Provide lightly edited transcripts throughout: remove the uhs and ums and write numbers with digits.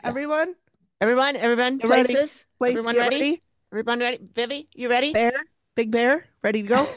Yeah. Everyone, Everyone, get ready. places. Place, Everyone get ready? ready. Everyone ready? Vivi, you ready? Bear, big bear, ready to go.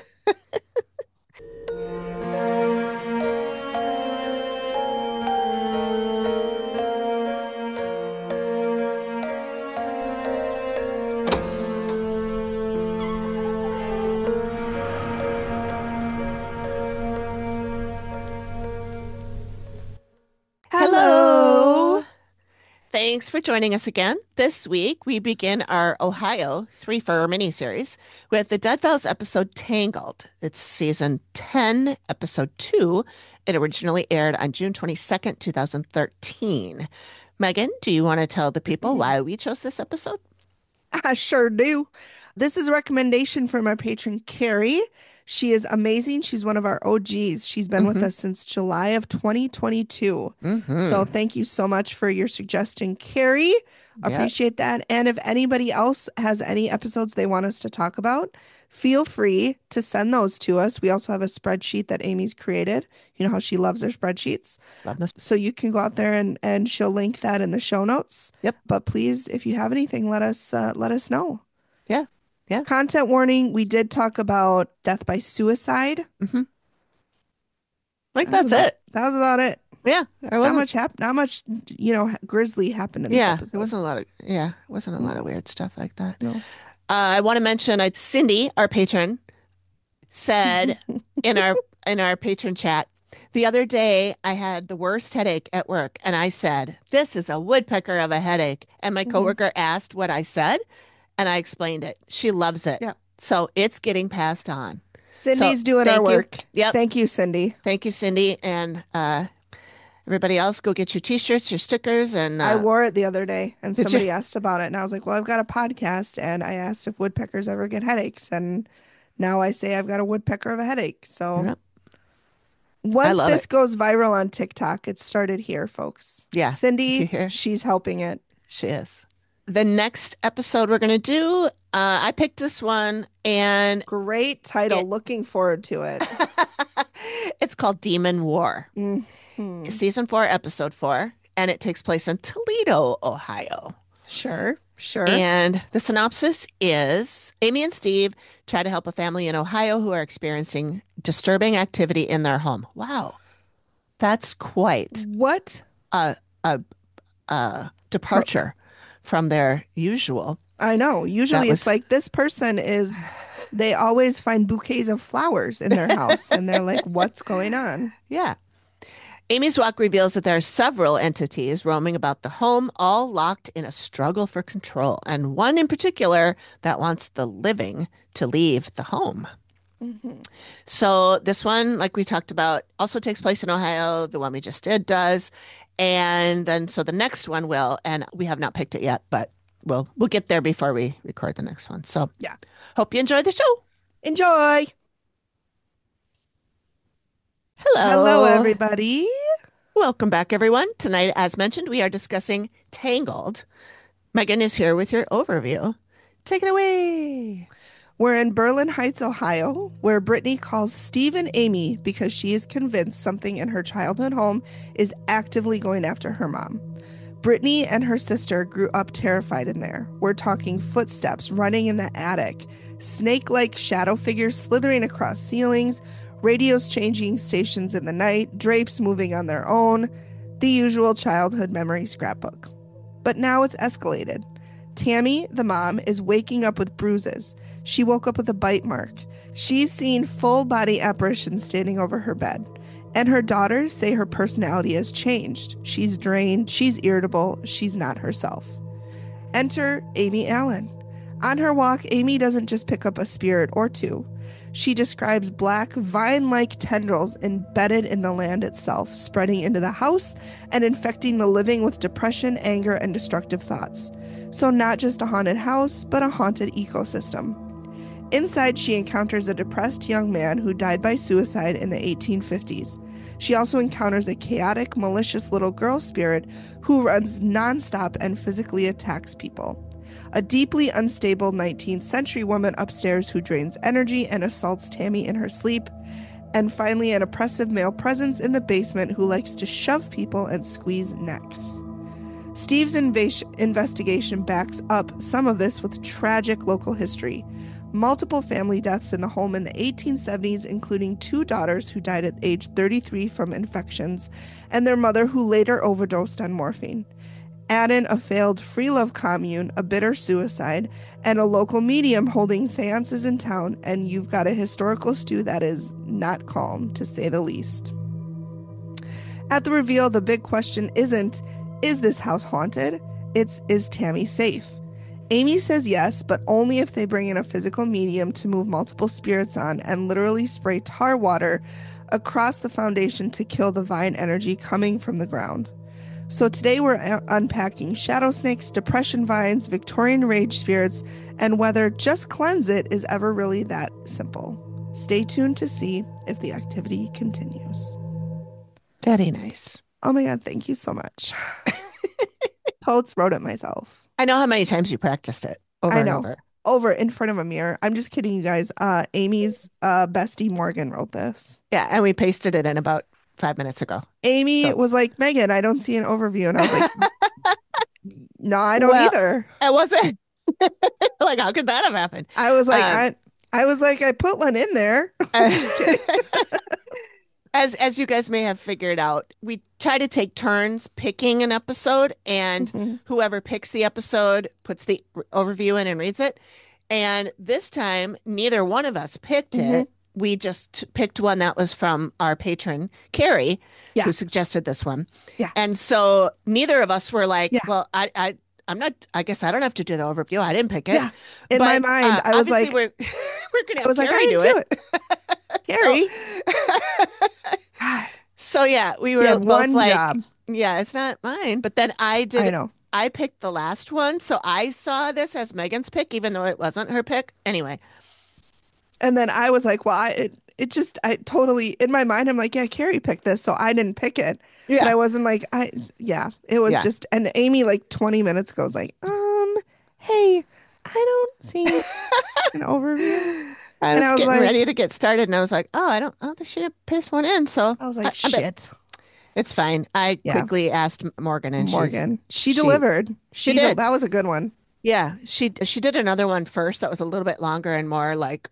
Hello. Hello. Thanks for joining us again. This week, we begin our Ohio three for miniseries with the Dead Files episode Tangled. It's season 10, episode 2. It originally aired on June 22nd, 2013. Megan, do you want to tell the people why we chose this episode? I sure do. This is a recommendation from our patron, Carrie. She is amazing. She's one of our OGs. She's been with Mm-hmm. us since July of 2022. So Mm-hmm. thank you so much for your suggestion, Carrie. Yep. Appreciate that. And if anybody else has any episodes they want us to talk about, feel free to send those to us. We also have a spreadsheet that Amy's created. You know how she loves her spreadsheets. Love this. So you can go out there and she'll link that in the show notes. Yep. But please, if you have anything, let us know. Yeah. Yeah. Content warning, we did talk about death by suicide. Mm-hmm. Like that's it. That was about it. Yeah. It wasn't. Not much, grisly happened in this Yeah, it episode. wasn't a lot of yeah, it wasn't a lot Mm, of weird stuff like that. no. I want to mention Cindy, our patron, said in our patron chat the other day I had the worst headache at work, and I said, "This is a woodpecker of a headache." And my Mhm. coworker asked what I said, and I explained it. She loves it, Yeah. so it's getting passed on. So Cindy's doing our thank you. work. Yep, Thank you, Cindy. thank you, Cindy, and everybody else. Go get your T-shirts, your stickers, and I wore it the other day and did you? somebody asked about it and I was like, "Well, I've got a podcast and I asked if woodpeckers ever get headaches and now I say I've got a woodpecker of a headache." So Yep, I once love this it. goes viral on TikTok, it started here, folks. Yeah, you Cindy, hear? she's helping it. She is. The next episode we're going to do, I picked this one and Great title. it Looking forward to it. it's called Demon War. Hmm. Season 4, episode 4, and it takes place in Toledo, Ohio. Sure, sure. And the synopsis is Amy and Steve try to help a family in Ohio who are experiencing disturbing activity in their home. Wow, that's quite What? a a, a Pro- departure from their usual. I know. That Usually it's was like this person is, they always find bouquets of flowers in their house and they're like, what's going on? yeah. Amy's walk reveals that there are several entities roaming about the home, all locked in a struggle for control, and one in particular that wants the living to leave the home. Hmm. So, this one, like we talked about, also takes place in Ohio. The one we just did does. And then, so the next one will, and we have not picked it yet, but we'll get there before we record the next one. So, Yeah. hope you enjoy the show. Enjoy. Hello, Hello. everybody. Welcome back, everyone. Tonight, as mentioned, we are discussing Tangled. Megan is here with your overview. Take it away. We're in Berlin Heights, Ohio, where Brittany calls Steve and Amy because she is convinced something in her childhood home is actively going after her mom. Brittany and her sister grew up terrified in there. We're talking footsteps running in the attic, snake like shadow figures slithering across ceilings, radios changing stations in the night, drapes moving on their own, the usual childhood memory scrapbook. But now it's escalated. Tammy, the mom, is waking up with bruises. She woke up with a bite mark. She's seen full body apparitions standing over her bed. And her daughters say her personality has changed. She's drained, she's irritable, she's not herself. Enter Amy Allen. On her walk, Amy doesn't just pick up a spirit or two. She describes black, vine like tendrils embedded in the land itself, spreading into the house and infecting the living with depression, anger, and destructive thoughts. So, not just a haunted house, but a haunted ecosystem. Inside, she encounters a depressed young man who died by suicide in the 1850s. She also encounters a chaotic, malicious little girl spirit who runs nonstop and physically attacks people. A deeply unstable 19th century woman upstairs who drains energy and assaults Tammy in her sleep. And finally, an oppressive male presence in the basement who likes to shove people and squeeze necks. Steve's investigation backs up some of this with tragic local history. Multiple family deaths in the home in the 1870s, including 2 daughters who died at age 33 from infections, and their mother who later overdosed on morphine. Add in a failed free love commune, a bitter suicide, and a local medium holding seances in town, and you've got a historical stew that is not calm, to say the least. At the reveal, the big question isn't, is this house haunted? It's, is Tammy safe? Amy says yes, but only if they bring in a physical medium to move multiple spirits on and literally spray tar water across the foundation to kill the vine energy coming from the ground. So today we're unpacking shadow snakes, depression vines, Victorian rage spirits, and whether just cleanse it is ever really that simple. Stay tuned to see if the activity continues. Very nice. Oh my God, thank you so much. Totes wrote it myself. I know how many times you practiced it over and over. Over in front of a mirror. I'm just kidding, you guys. Amy's bestie Morgan wrote this. Yeah, and we pasted it in about 5 minutes ago. Amy was like, Megan, I don't see an overview. And I was like, no, I don't either. It wasn't like, how could that have happened? I was like, I put one in there. Just kidding. As you guys may have figured out, we try to take turns picking an episode, and whoever picks the episode puts the overview in and reads it. And this time, neither one of us picked it. We just picked one that was from our patron, Carrie, who suggested this one. Yeah. And so neither of us were like, well, I'm not, I guess I don't have to do the overview. I didn't pick it. Yeah. In my mind, I was like, we're going to have Carrie do it. Carrie. So yeah, we were both one like, job. Yeah, it's not mine. But then I know. I picked the last one. So I saw this as Megan's pick, even though it wasn't her pick. Anyway. And then I was like, well, I totally, in my mind, I'm like, yeah, Carrie picked this. So I didn't pick it. Yeah. But I wasn't like, it was just, and Amy like 20 minutes ago was like, hey, I don't see an overview. I was getting ready to get started, and I was like, I don't think she pasted one in. So I was like, shit. It's fine. I quickly asked Morgan, and she delivered. She did. That was a good one. Yeah, she did another one first that was a little bit longer and more like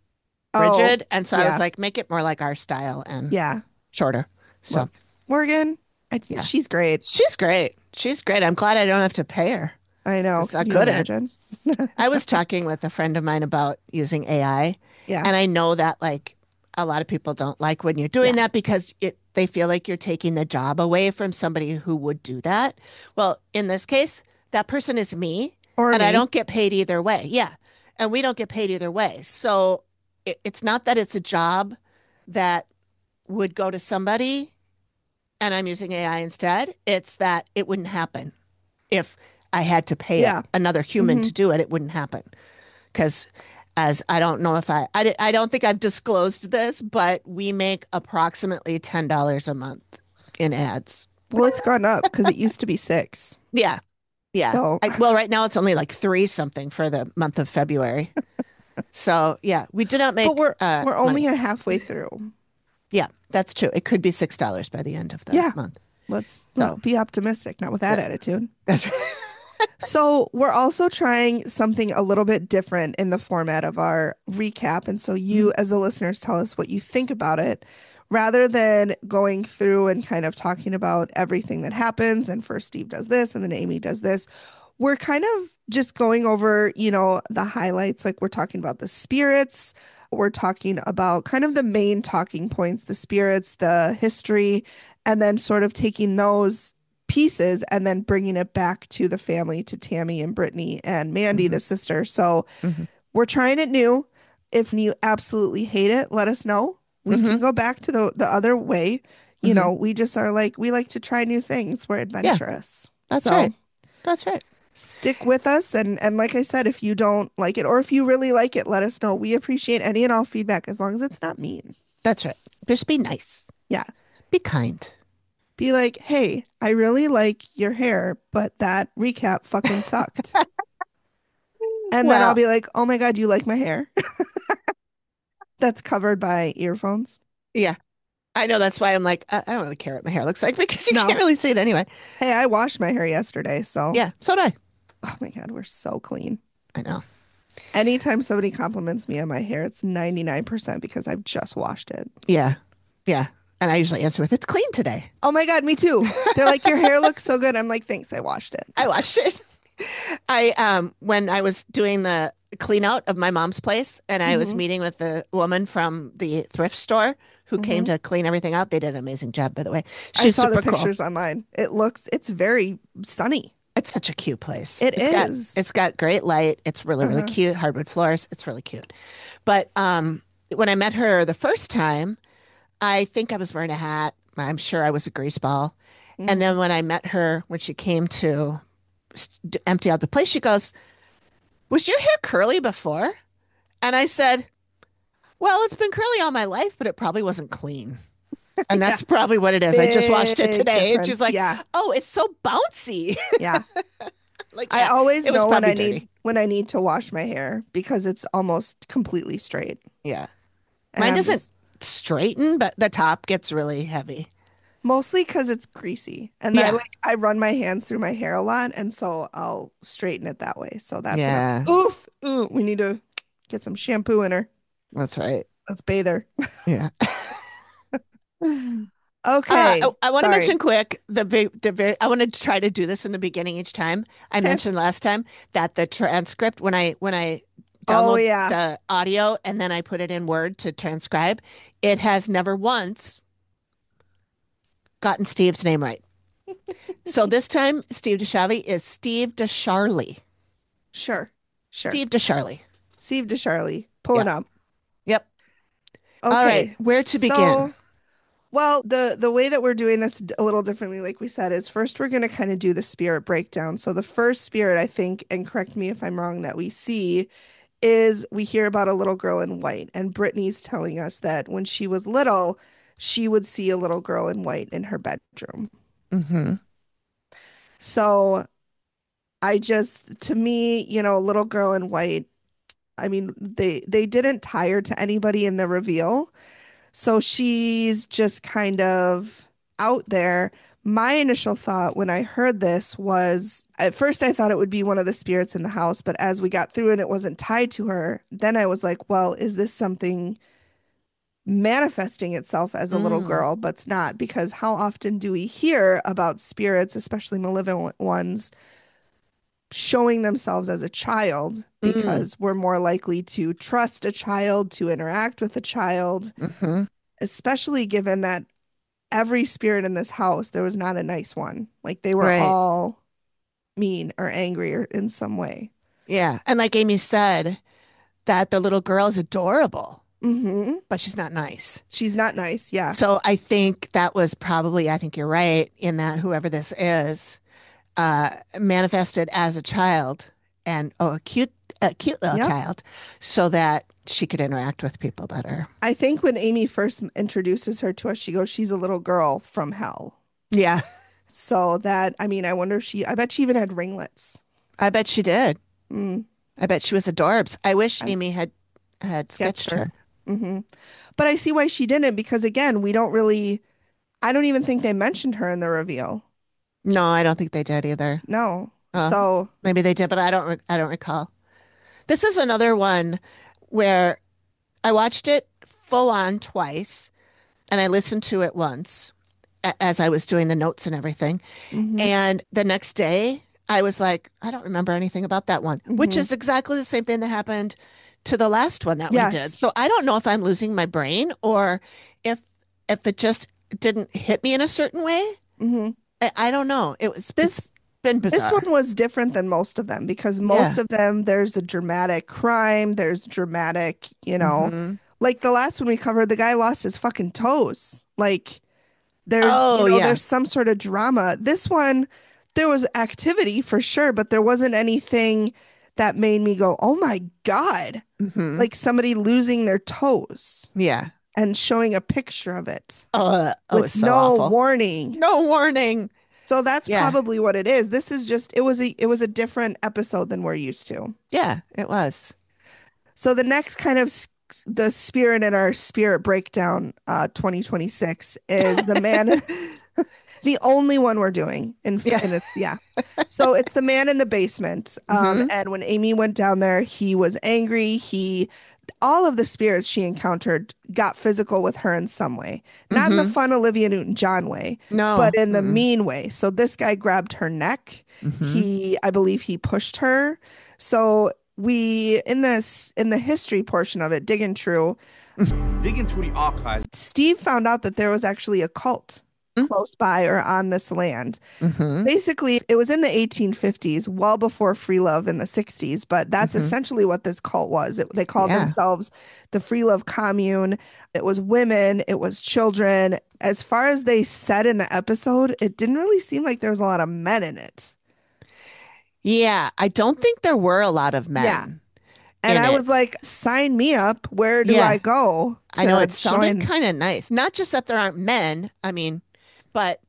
rigid, and so I was like, make it more like our style and shorter. So look, Morgan, she's great. She's great. She's great. I'm glad I don't have to pay her. I know. I couldn't. I was talking with a friend of mine about using AI. Yeah. And I know that like a lot of people don't like when you're doing that because they feel like you're taking the job away from somebody who would do that. Well, in this case, that person is me. And I don't get paid either way. Yeah. And we don't get paid either way. So it's not that it's a job that would go to somebody and I'm using AI instead. It's that it wouldn't happen if I had to pay another human to do it. It wouldn't happen because as I don't know if I don't think I've disclosed this, but we make approximately $10 a month in ads. Well, it's gone up because it used to be $6. Yeah. Yeah. So well, right now it's only like 3 something for the month of February. So yeah, we did not make. But we're only halfway through. Yeah, that's true. It could be $6 by the end of the month. Let's be optimistic, not with that attitude. That's right. So we're also trying something a little bit different in the format of our recap. And so you, as the listeners, tell us what you think about it. Rather than going through and kind of talking about everything that happens, and first Steve does this and then Amy does this, we're kind of just going over, the highlights. Like we're talking about the spirits. We're talking about kind of the main talking points, the spirits, the history, and then sort of taking those pieces and then bringing it back to the family, to Tammy and Brittany and Mandy, the sister. So we're trying it new. If you absolutely hate it, let us know. We can go back to the other way. We just are like, we like to try new things. We're adventurous. Yeah, that's right. Stick with us. And like I said, if you don't like it or if you really like it, let us know. We appreciate any and all feedback as long as it's not mean. That's right. Just be nice. Yeah. Be kind. Be like, hey, I really like your hair, but that recap fucking sucked. And then I'll be like, oh my God, you like my hair? That's covered by earphones. Yeah. I know that's why I'm like, I don't really care what my hair looks like because you can't No. really see it anyway. Hey, I washed my hair yesterday, so Yeah, so do I. oh my God, we're so clean. I know. Anytime somebody compliments me on my hair, it's 99% because I've just washed it. Yeah. Yeah. And I usually answer with, it's clean today. Oh my God, me too. They're like, your hair looks so good. I'm like, thanks, I washed it. I washed it. I when I was doing the clean out of my mom's place and I was Hmm. meeting with the woman from the thrift store who came Hmm. to clean everything out. They did an amazing job, by the way. I She's saw the super cool. pictures online. It's very sunny. It's such a cute place. It is. It's got great light. It's really, really Uh-huh. cute. Hardwood floors. It's really cute. But when I met her the first time, I think I was wearing a hat. I'm sure I was a grease ball. And Hmm. then when I met her, when she came to empty out the place, she goes, was your hair curly before? And I said, well, it's been curly all my life, but it probably wasn't clean. And Yeah, that's probably what it is. I just washed it big today. And she's difference. like, Yeah, oh, it's so bouncy. yeah. Like, I yeah, always it was know probably dirty. when I need to wash my hair because it's almost completely straight. Yeah. And Mine I'm doesn't just straighten, but the top gets really heavy. mostly because it's greasy. And Yeah. I run my hands through my hair a lot, and so I'll straighten it that way. So that's when I'm Yeah. like, oof, ooh, we need to get some shampoo in her. That's right. Let's bathe her. Yeah. Okay, I want to sorry. mention quick I want to try to do this in the beginning each time. I Okay. mentioned last time that the transcript when I Oh download yeah. the audio and then I put it in Word to transcribe, it has never once gotten Steve's name right. So this time, Steve DeShavi is Steve DeSharley. Sure. Sure. Steve DeSharley. Steve DeSharley. Yeah. Pulling up. Yep. All right. Okay. Where to begin? So well, the way that we're doing this a little differently, like we said, is first we're going to kind of do the spirit breakdown. So the first spirit, I think, and correct me if I'm wrong, that we see is we hear about a little girl in white, and Brittany's telling us that when she was little, she would see a little girl in white in her bedroom. Hmm. So to me, a little girl in white. I mean, they didn't tie her to anybody in the reveal. So she's just kind of out there. My initial thought when I heard this was at first I thought it would be one of the spirits in the house, but as we got through and it wasn't tied to her, then I was like, well, is this something manifesting itself as a little Mm, girl? But it's not, because how often do we hear about spirits, especially malevolent ones, showing themselves as a child mm, because we're more likely to trust a child, to interact with a child, hmm. especially given that every spirit in this house, there was not a nice one. Like they were Right. all mean or angry or in some way. Yeah. And like Amy said, that the little girl is adorable, Hmm. but she's not nice. She's not nice. Yeah. So I think that was probably, I think you're right in that whoever this is manifested as a child and a cute little Yep. child so that she could interact with people better. I think when Amy first introduces her to us, she goes, she's a little girl from hell. Yeah, So that, I mean, I bet she even had ringlets. I bet she did. Mm, I bet she was adorbs. I wish I Amy had sketched sketched her. her. Hmm. But I see why she didn't, because again, we don't really, I don't even think they mentioned her in the reveal. No, I don't think they did either. No. Uh, So, maybe they did, but I don't recall. This is another one where I watched it full on twice and I listened to it once as I was doing the notes and everything. hmm. And the next day, I was like, I don't remember anything about that one, which Hmm. is exactly the same thing that happened to the last one that we did. Yes. So I don't know if I'm losing my brain or if if it just didn't hit me in a certain way. Hmm. I don't know. It's This been this bizarre. one was different than most of them because most Yeah. of them there's a dramatic crime, there's dramatic, Hmm. like the last one we covered, the guy lost his fucking toes. Like there's, Oh yeah. there's some sort of drama. This one, there was activity for sure, but there wasn't anything that made me go, "Oh my God." Hmm. Like somebody losing their toes Yeah. and showing a picture of it Oh, it's with so no awful. warning. No warning. So that's Yeah. probably what it is. This is just it was a different episode than we're used to. Yeah, it was. So the next kind of the spirit in our spirit breakdown 2026 is the man the only one we're doing Yeah. and it's yeah. So it's the man in the basement. Hmm. And when Amy went down there, he was angry. He all of the spirits she encountered got physical with her in some way. Not in the Hmm. fun Olivia Newton-John way, but No. in the Mm-mm. mean way. So this guy grabbed her neck. Hmm. I believe he pushed her. So we in the history portion of it, digging through, Dig into the archives. Steve found out that there was actually a cult close by or on this land. Hmm. Basically, it was in the 1850s, well before free love in the 60s, but that's Hmm. essentially what this cult was. They called Yeah. themselves the Free Love Commune. It was women, it was children. As far as they said in the episode, it didn't really seem like there was a lot of men in it. Yeah. I don't think there were a lot of Yeah. men And in I was it. like, sign me up. Where do Yeah. I go I know to it sounded join? kind of nice. Not just that there aren't men. I mean, but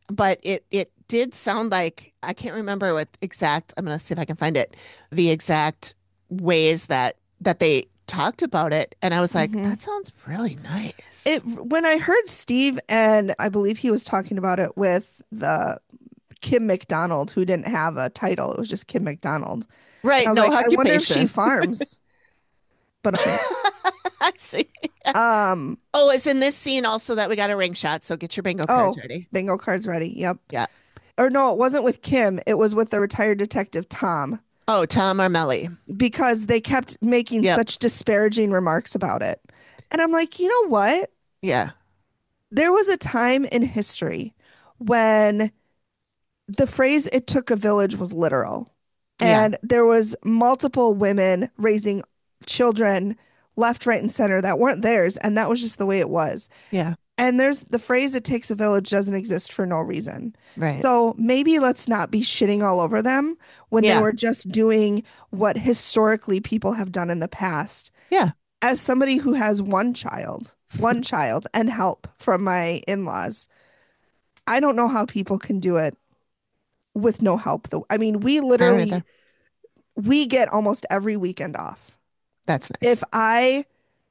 it did sound like I can't remember what exact. I'm gonna see if I can find it. The exact ways that they talked about it, and I was like, Mhm. that sounds really It nice. when I heard Steve, and I believe he was talking about it with the Kim McDonald, who didn't have a title. It was just Kim McDonald. And I Right, was no like, I wonder if she occupation. farms. But I see. um Oh, it's in this scene also that we got a ring shot, so get your bingo cards oh, ready. bingo cards ready. Yep. Yeah. Or no, it wasn't with Kim. It was with the retired detective Tom Oh, Tom Armelli. because they kept making Yep. such disparaging remarks about it. And I'm like, you know what? Yeah. There was a time in history when the phrase "it took a village" was literal. Yeah. And there was multiple women raising children left, right, and center that weren't theirs, and that was just the way it was. Yeah. And there's the phrase "it takes a village" doesn't exist for no reason. Right. So maybe let's not be shitting all over them when they Yeah. were just doing what historically people have done in the past. Yeah. As somebody who has one child and help from my in-laws, I don't know how people can do it with no help though. I mean, I don't either. we get almost every weekend off. That's If nice. I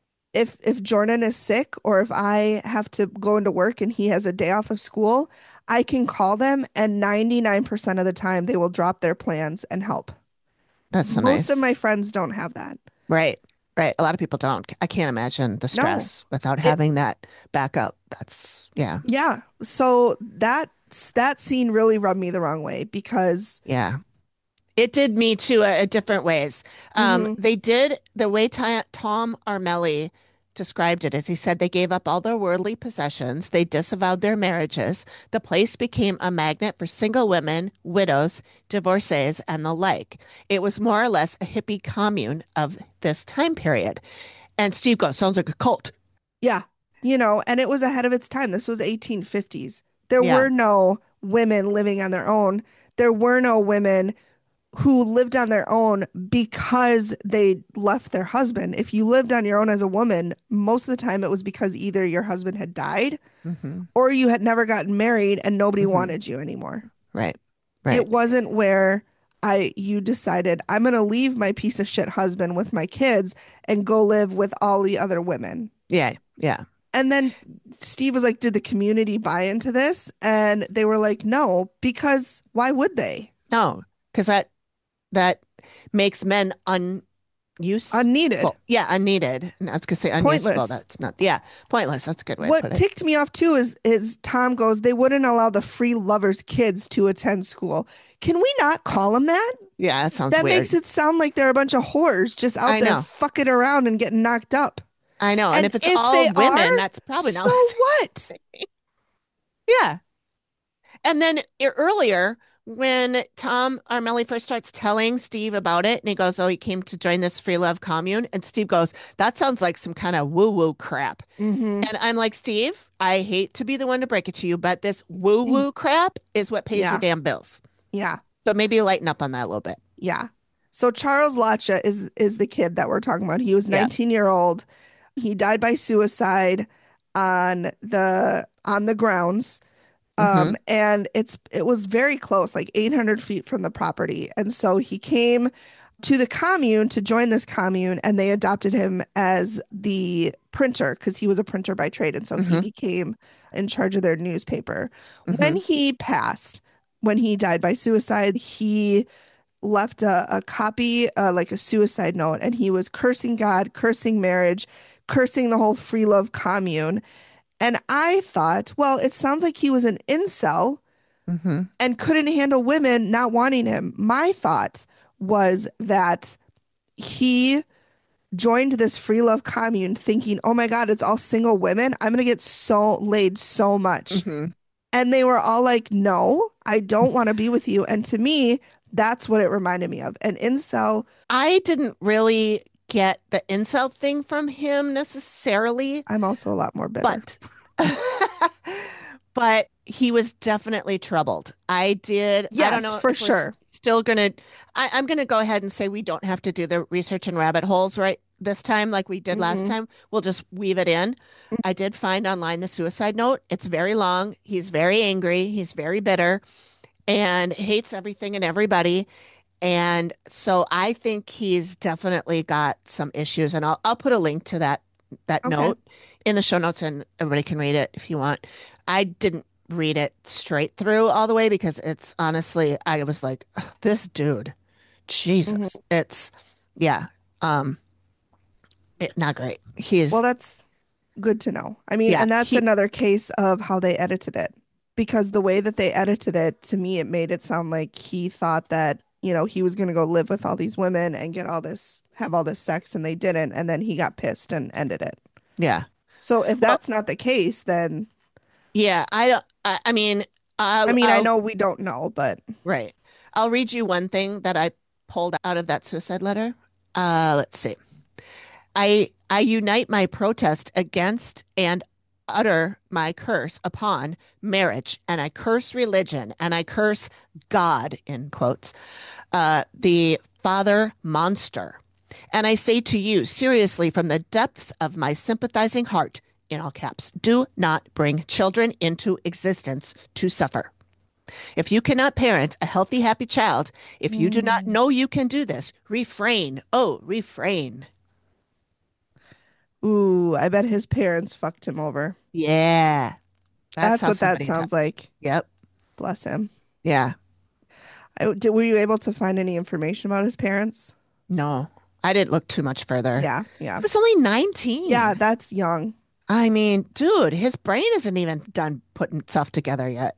if Jordan is sick or if I have to go into work and he has a day off of school, I can call them and 99% of the time they will drop their plans and help. That's so Most of nice. my friends don't have that. Right. Right. A lot of people don't. I can't imagine the No. stress without It having that backup. That's, yeah. yeah. So that scene really rubbed me the wrong way because Yeah. It did me too, different ways. mhm, They did the way Tom Armelli described it is he said they gave up all their worldly possessions, they disavowed their marriages. The place became a magnet for single women, widows, divorcees, and the like. It was more or less a hippie commune of this time period. And Steve goes, sounds like a cult. yeah, and it was ahead of its time. This was 1850s. There Yeah. were no women living on their own. There were no women who lived on their own because they left their husband. If you lived on your own as a woman, most of the time it was because either your husband had died Hmm. or you had never gotten married and nobody Hmm. wanted you anymore. Right. It Right. wasn't where you decided I'm going to leave my piece of shit husband with my kids and go live with all the other women. Yeah. Yeah. And then Steve was like, did the community buy into this? And they were like, no, because why would they? No, because that makes men Unneeded, unuseful. Yeah, unneeded. And I was gonna say unuseful. pointless. That's not. Yeah, pointless. That's a good way to What put it. ticked me off too is Tom goes, they wouldn't allow the free lovers' kids to attend school. Can we not call them that? Yeah, that sounds That weird. makes it sound like they're a bunch of whores just out I there know. fucking around and getting knocked up. I know. And And if it's if all they women, are, that's probably not. so what? Yeah. And then earlier, when Tom Armelli first starts telling Steve about it, and he goes, "Oh, he came to join this free love commune," and Steve goes, "That sounds like some kind of woo-woo crap." Hmm. And I'm like, Steve, I hate to be the one to break it to you, but this woo-woo crap is what pays your Yeah, damn bills. yeah, So maybe lighten up on that a little bit. yeah. So Charles Lacha is the kid that we're talking about. He was Yeah. 19-year-old. He died by suicide on the grounds. Hmm. And it was very close, like 800 feet from the property. And so he came. to the commune to join this commune, and they adopted him as the printer because he was a printer by trade. And so he became in charge of their newspaper. When he passed, when he died by suicide, he left a copy, like a suicide note, and he was cursing God, cursing marriage, cursing the whole free love commune. And I thought, well, it sounds like he was an incel and couldn't handle women not wanting him. My thought was that he joined this free love commune thinking, oh my God, it's all single women. I'm going to get so laid so much. And they were all like, no, I don't want to be with you. And to me, that's what it reminded me of. An incel. I didn't really get the incel thing from him necessarily, I'm also a lot more bitter. but but he was definitely troubled. I did. I Yes, don't know for if we're sure. still gonna. I'm gonna go ahead and say we don't have to do the research and rabbit holes right this time like we did last time. We'll just weave it in. I did find online the suicide note. It's very long. He's very angry. He's very bitter and hates everything and everybody. And so I think he's definitely got some issues. And I'll put a link to that Okay. note in the show notes, and everybody can read it if you want. I didn't read it straight through all the way because it's honestly, I was like, "Ugh, this dude, Jesus, it's yeah, um, not great. He's Well, that's good to know. I mean, yeah, and that's another case of how they edited it. Because the way that they edited it, to me, it made it sound like he thought that, he was going to go live with all these women and have all this sex, and they didn't. And then he got pissed and ended it. yeah, So if well, that's not the case, then yeah. I don't. I mean, I mean, I I'll know we don't know, but right. I'll read you one thing that I pulled out of that suicide letter. Let's see. I unite my protest against and utter my curse upon marriage, and I curse religion, and I curse God, in quotes, the father monster. And I say to you, seriously, from the depths of my sympathizing heart, in all caps, do not bring children into existence to suffer. If you cannot parent a healthy, happy child, if you do not know you can do this, refrain. Oh, refrain. ooh, I bet his parents fucked him over. Yeah. That's That's how what that somebody sounds like. Yep. Bless him. Yeah. Were you able to find any information about his parents? No, I didn't look too much further. Yeah, yeah. He was only 19. Yeah, that's young. I mean, dude, his brain isn't even done putting itself together yet.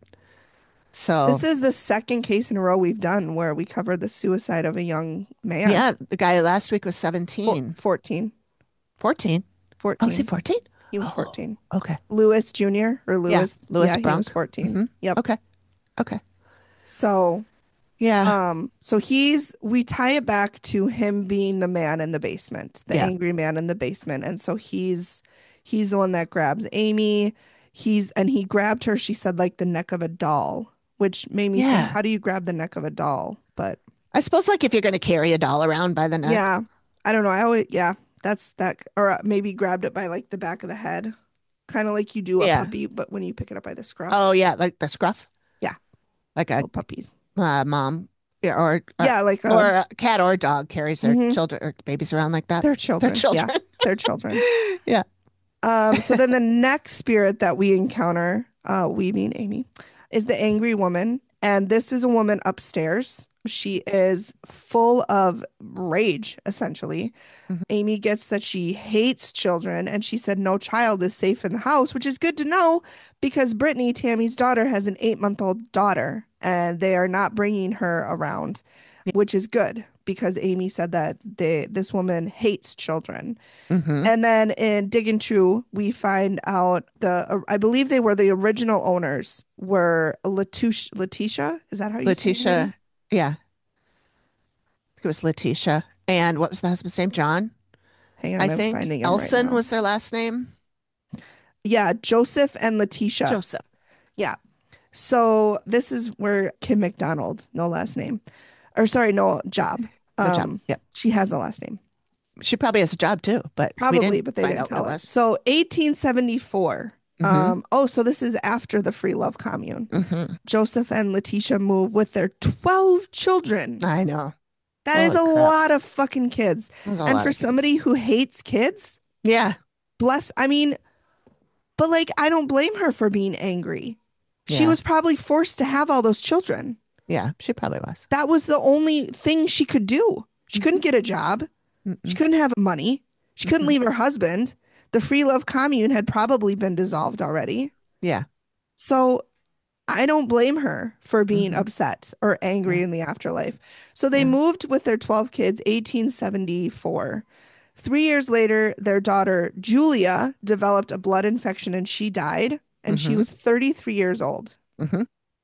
So, This is the second case in a row we've done where we covered the suicide of a young man. yeah, the guy last week was 17. 14. 14. Oh, is he 14. 14? He was Oh, 14. okay. Lewis Jr. or Lewis? Lewis Yeah, he was Bronk. 14. Yep. Okay. Okay. So, Yeah. so we tie it back to him being the man in the basement, the Yeah. angry man in the basement. And so he's the one that grabs Amy. He grabbed her, she said, like the neck of a doll, which made me think, Yeah. how do you grab the neck of a doll? But I suppose like if you're going to carry a doll around by the neck. yeah, I don't know. That's that, or maybe grabbed it by like the back of the head, kind of like you do a Yeah. puppy, but when you pick it up by the scruff. Oh, yeah, like the scruff. Yeah. Like a Little puppies. mom, yeah, or Yeah, like or a cat or a dog carries their Mhm. children or babies around like that. their children. children. Yeah, their children. Yeah. So then the next spirit that we encounter, we mean Amy, is the angry woman. And this is a woman upstairs. She is full of rage, essentially. Mhm. Amy gets that she hates children, and she said no child is safe in the house, which is good to know because Brittany, Tammy's daughter, has an 8-month-old daughter, and they are not bringing her around, which is good because Amy said that this woman hates children. Mhm. And then in Digging True, we find out I believe they were the original owners were Letitia. Is that how you say her name? Letitia. Yeah. I think it was Letitia. And what was the husband's name? John? Hang on, I I'm think finding him right Elson now. was their last name. Yeah, Joseph and Letitia. Joseph. Yeah. So this is where Kim McDonald, no last name. Or sorry, no job. The job. Yep. She has a last name. She probably has a job too, but we Probably, didn't but they find didn't out tell what it us. was. So 1874. Mhm. So this is after the Free Love Commune. Mhm. Joseph and Letitia move with their 12 children. I know. That is Holy a crap. lot of fucking kids. That was a And lot for of kids. somebody who hates kids, Yeah. I mean, but like, I don't blame her for being angry. She Yeah. was probably forced to have all those children. Yeah. She probably was. That was the only thing she could do. She couldn't Mhm. get a job. She Mm-mm. couldn't have money. She couldn't Mhm. leave her husband. The free love commune had probably been dissolved already. Yeah. So I don't blame her for being Hmm. upset or angry Yeah. in the afterlife. So they Yeah. moved with their 12 kids, 1874. 3 years later, their daughter Julia developed a blood infection and she died, and she Hmm. was 33 years old. Hmm.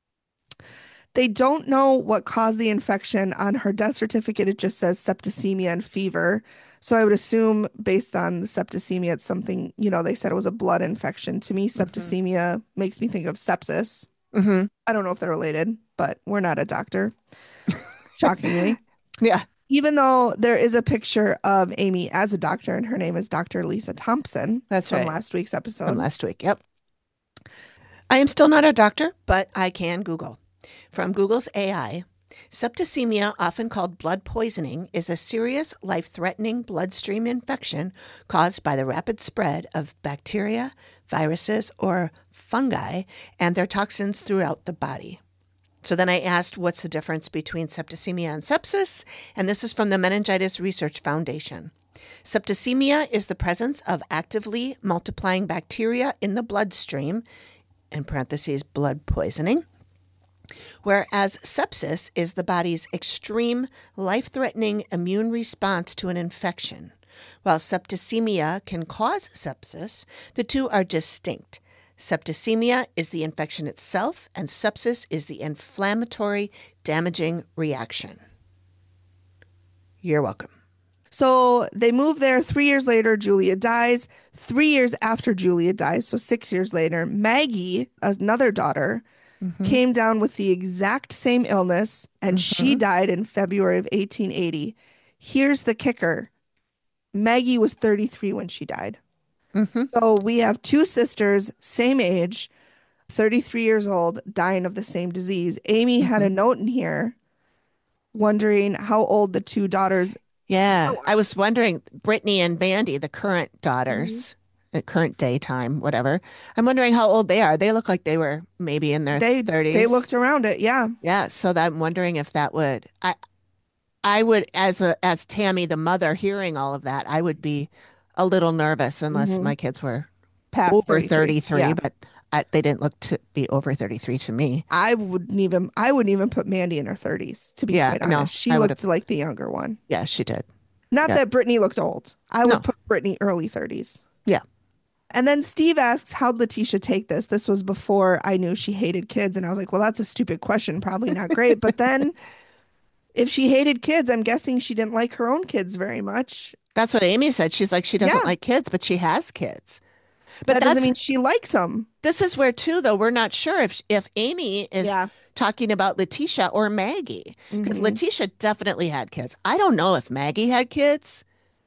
They don't know what caused the infection. On her death certificate, it just says septicemia and fever. So I would assume, based on the septicemia, it's something, they said it was a blood infection. To me, Hmm. septicemia makes me think of sepsis. Hmm. I don't know if they're related, but we're not a doctor, shockingly. Yeah. Even though there is a picture of Amy as a doctor, and her name is Dr. Lisa Thompson That's from right. last week's From episode. last week. Yep. I am still not a doctor, but I can Google. From Google's AI, septicemia, often called blood poisoning, is a serious, life-threatening bloodstream infection caused by the rapid spread of bacteria, viruses, or fungi and their toxins throughout the body. So then I asked, what's the difference between septicemia and sepsis? And this is from the Meningitis Research Foundation. Septicemia is the presence of actively multiplying bacteria in the bloodstream, in parentheses, blood poisoning, whereas sepsis is the body's extreme, life-threatening immune response to an infection. While septicemia can cause sepsis, the two are distinct. Septicemia is the infection itself, and sepsis is the inflammatory, damaging reaction. You're welcome. So they move there. 3 years later, Julia dies. 3 years after Julia dies, so 6 years later, Maggie, another daughter, Mm-hmm. came down with the exact same illness, and she Mm-hmm. died in February of 1880. Here's the kicker. Maggie was 33 when she died. Mm-hmm. So we have two sisters, same age, 33 years old, dying of the same disease. Amy had a Mm-hmm. note in here wondering how old the two daughters Yeah, are. I was wondering, Brittany and Mandy, the current Mhm. daughters, current daytime, whatever. I'm wondering how old they are. They look like they were maybe in their They 30s. looked around it, yeah. Yeah, so that I'm wondering if that would I would as Tammy the mother hearing all of that, I would be a little nervous unless Hmm. my kids were Past over 33. 33, Yeah. but they didn't look to be over 33 to me. I wouldn't even put Mandy in her 30s, to be Yeah, quite no, honest. She I would looked have. like the younger one. Yeah, she did. Not Yeah. that Brittany looked old. I would No. put Brittany early 30s. Yeah. And then Steve asks, how'd Letitia take this? This was before I knew she hated kids. And I was like, well, that's a stupid question. Probably not great. But then if she hated kids, I'm guessing she didn't like her own kids very much. That's what Amy said. She's like she doesn't Yeah, like kids, but she has kids. But that doesn't that's mean she likes them. this is where too though we're not sure if Amy is Yeah. talking about Letitia or Maggie because Hmm. Letitia definitely had kids. I don't know if Maggie had kids.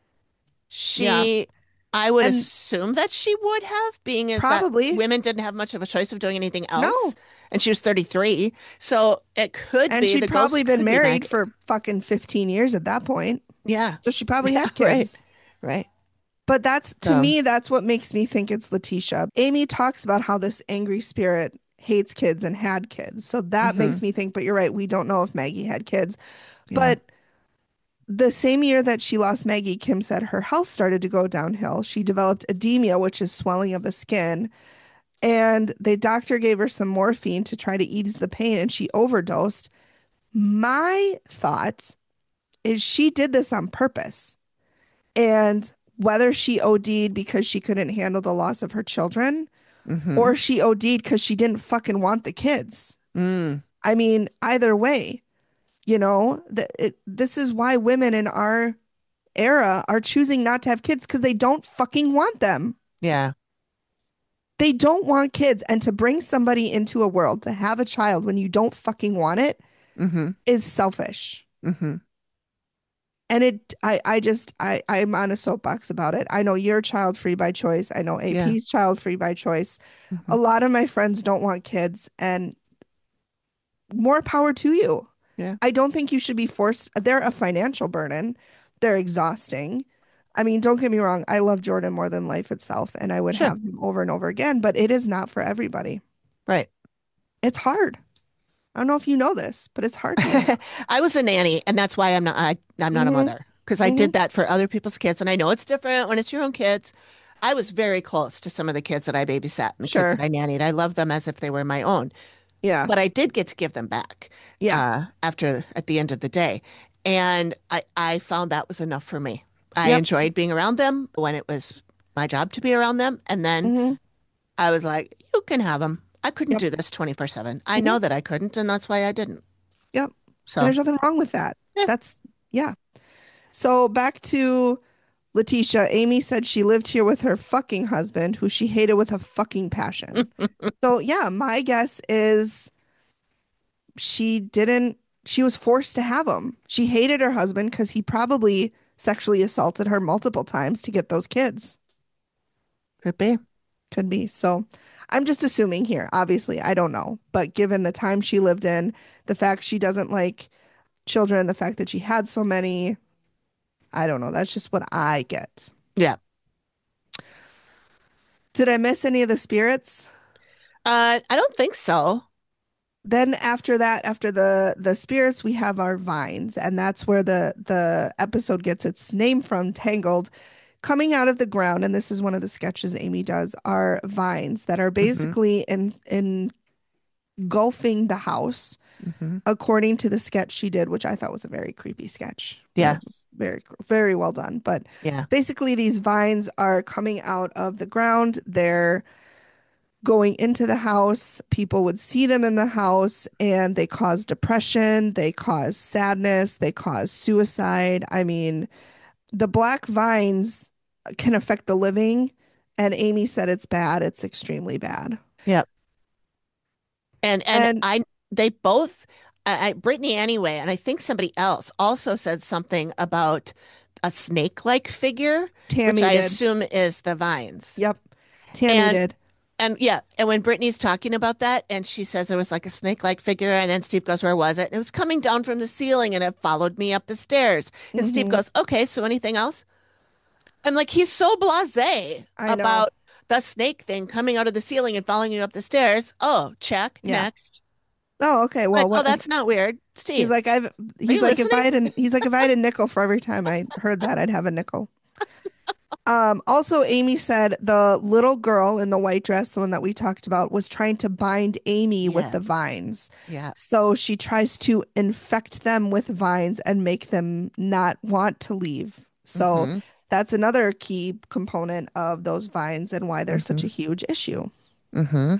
Yeah. She I would And assume that she would have, being as that probably, women didn't have much of a choice of doing anything else. no. And she was 33. So it could And be she'd the probably ghost been could be married Maggie. for fucking 15 years at that point. Yeah. So she probably Yeah, had right. kids. Right. But that's, to So me, that's what makes me think it's Letitia. Amy talks about how this angry spirit hates kids and had kids. So that hmm makes me think, but you're right, we don't know if Maggie had kids. yeah. But the same year that she lost Maggie, Kim said her health started to go downhill. She developed edema, which is swelling of the skin. And the doctor gave her some morphine to try to ease the pain, and she overdosed. My thought is she did this on purpose. And whether she OD'd because she couldn't handle the loss of her children hmm or she OD'd because she didn't fucking want the kids. Mm. I mean, either way, this is why women in our era are choosing not to have kids because they don't fucking want them. Yeah. They don't want kids. And to bring somebody into a world to have a child when you don't fucking want it hmm is selfish. hmm And I'm on a soapbox about it. I know you're child free by choice. I know Yeah. AP's child free by choice. hmm A lot of my friends don't want kids, and more power to you. Yeah. I don't think you should be forced. They're a financial burden. They're exhausting. I mean, don't get me wrong. I love Jordan more than life itself, and I would Sure. have them over and over again, but it is not for everybody. Right. It's hard. I don't know if you know this, but it's hard. To I was a nanny, and that's why I'm not a Mhm. mother, because I did that for other people's kids. And I know it's different when it's your own kids. I was very close to some of the kids that I babysat and the kids Sure. that I nannied. I loved them as if they were my own. Yeah. But I did get to give them back Yeah. after at the end of the day. And I found that was enough for me. I Yep. enjoyed being around them when it was my job to be around them. And then Mhm. I was like, you can have them. I couldn't Yep. do this 24/7. I know that I couldn't, and that's why I didn't. Yep. So And there's nothing wrong with that. Yeah. That's, yeah. So back to Letitia. Amy said she lived here with her fucking husband, who she hated with a fucking passion. So, yeah, my guess is she was forced to have him. She hated her husband because he probably sexually assaulted her multiple times to get those kids. could be. Could be. So I'm just assuming here. Obviously, I don't know. But given the time she lived in, the fact she doesn't like children, the fact that she had so many, I don't know. That's just what I get. Yeah. Did I miss any of the spirits? I don't think so. Then after that, after the spirits, we have our vines, and that's where the episode gets its name from, Tangled. Coming out of the ground, and this is one of the sketches Amy does, are vines that are basically engulfing the house, according to the sketch she did, which I thought was a very creepy sketch. Yeah. It's very, very well done. But Yeah. basically, these vines are coming out of the ground. They're going into the house. People would see them in the house, and they cause depression, they cause sadness, they cause suicide. I mean, the black vines can affect the living, and Amy said it's bad. It's extremely bad. Yep. And they both, Brittany anyway, and I think somebody else also said something about a snake-like figure, Tammy which I did. assume is the vines. Yep. Tammy did. And yeah, and when Brittany's talking about that, and she says there was like a snake-like figure, and then Steve goes, "Where was it?" And it was coming down from the ceiling, and it followed me up the stairs. And Steve goes, "Okay, so anything else?" I'm like, he's so blasé I know. about the snake thing coming out of the ceiling and following you up the stairs. Oh, check. Yeah. Next. Oh, okay. Well, Like, oh, that's not weird. Steve. he's like, if you I had a nickel for every time I heard that, I'd have a nickel. Also, Amy said the little girl in the white dress, the one that we talked about, was trying to bind Amy with Yeah. the vines. Yeah. So she tries to infect them with vines and make them not want to leave. So that's another key component of those vines and why they're such a huge issue. Mm-hmm.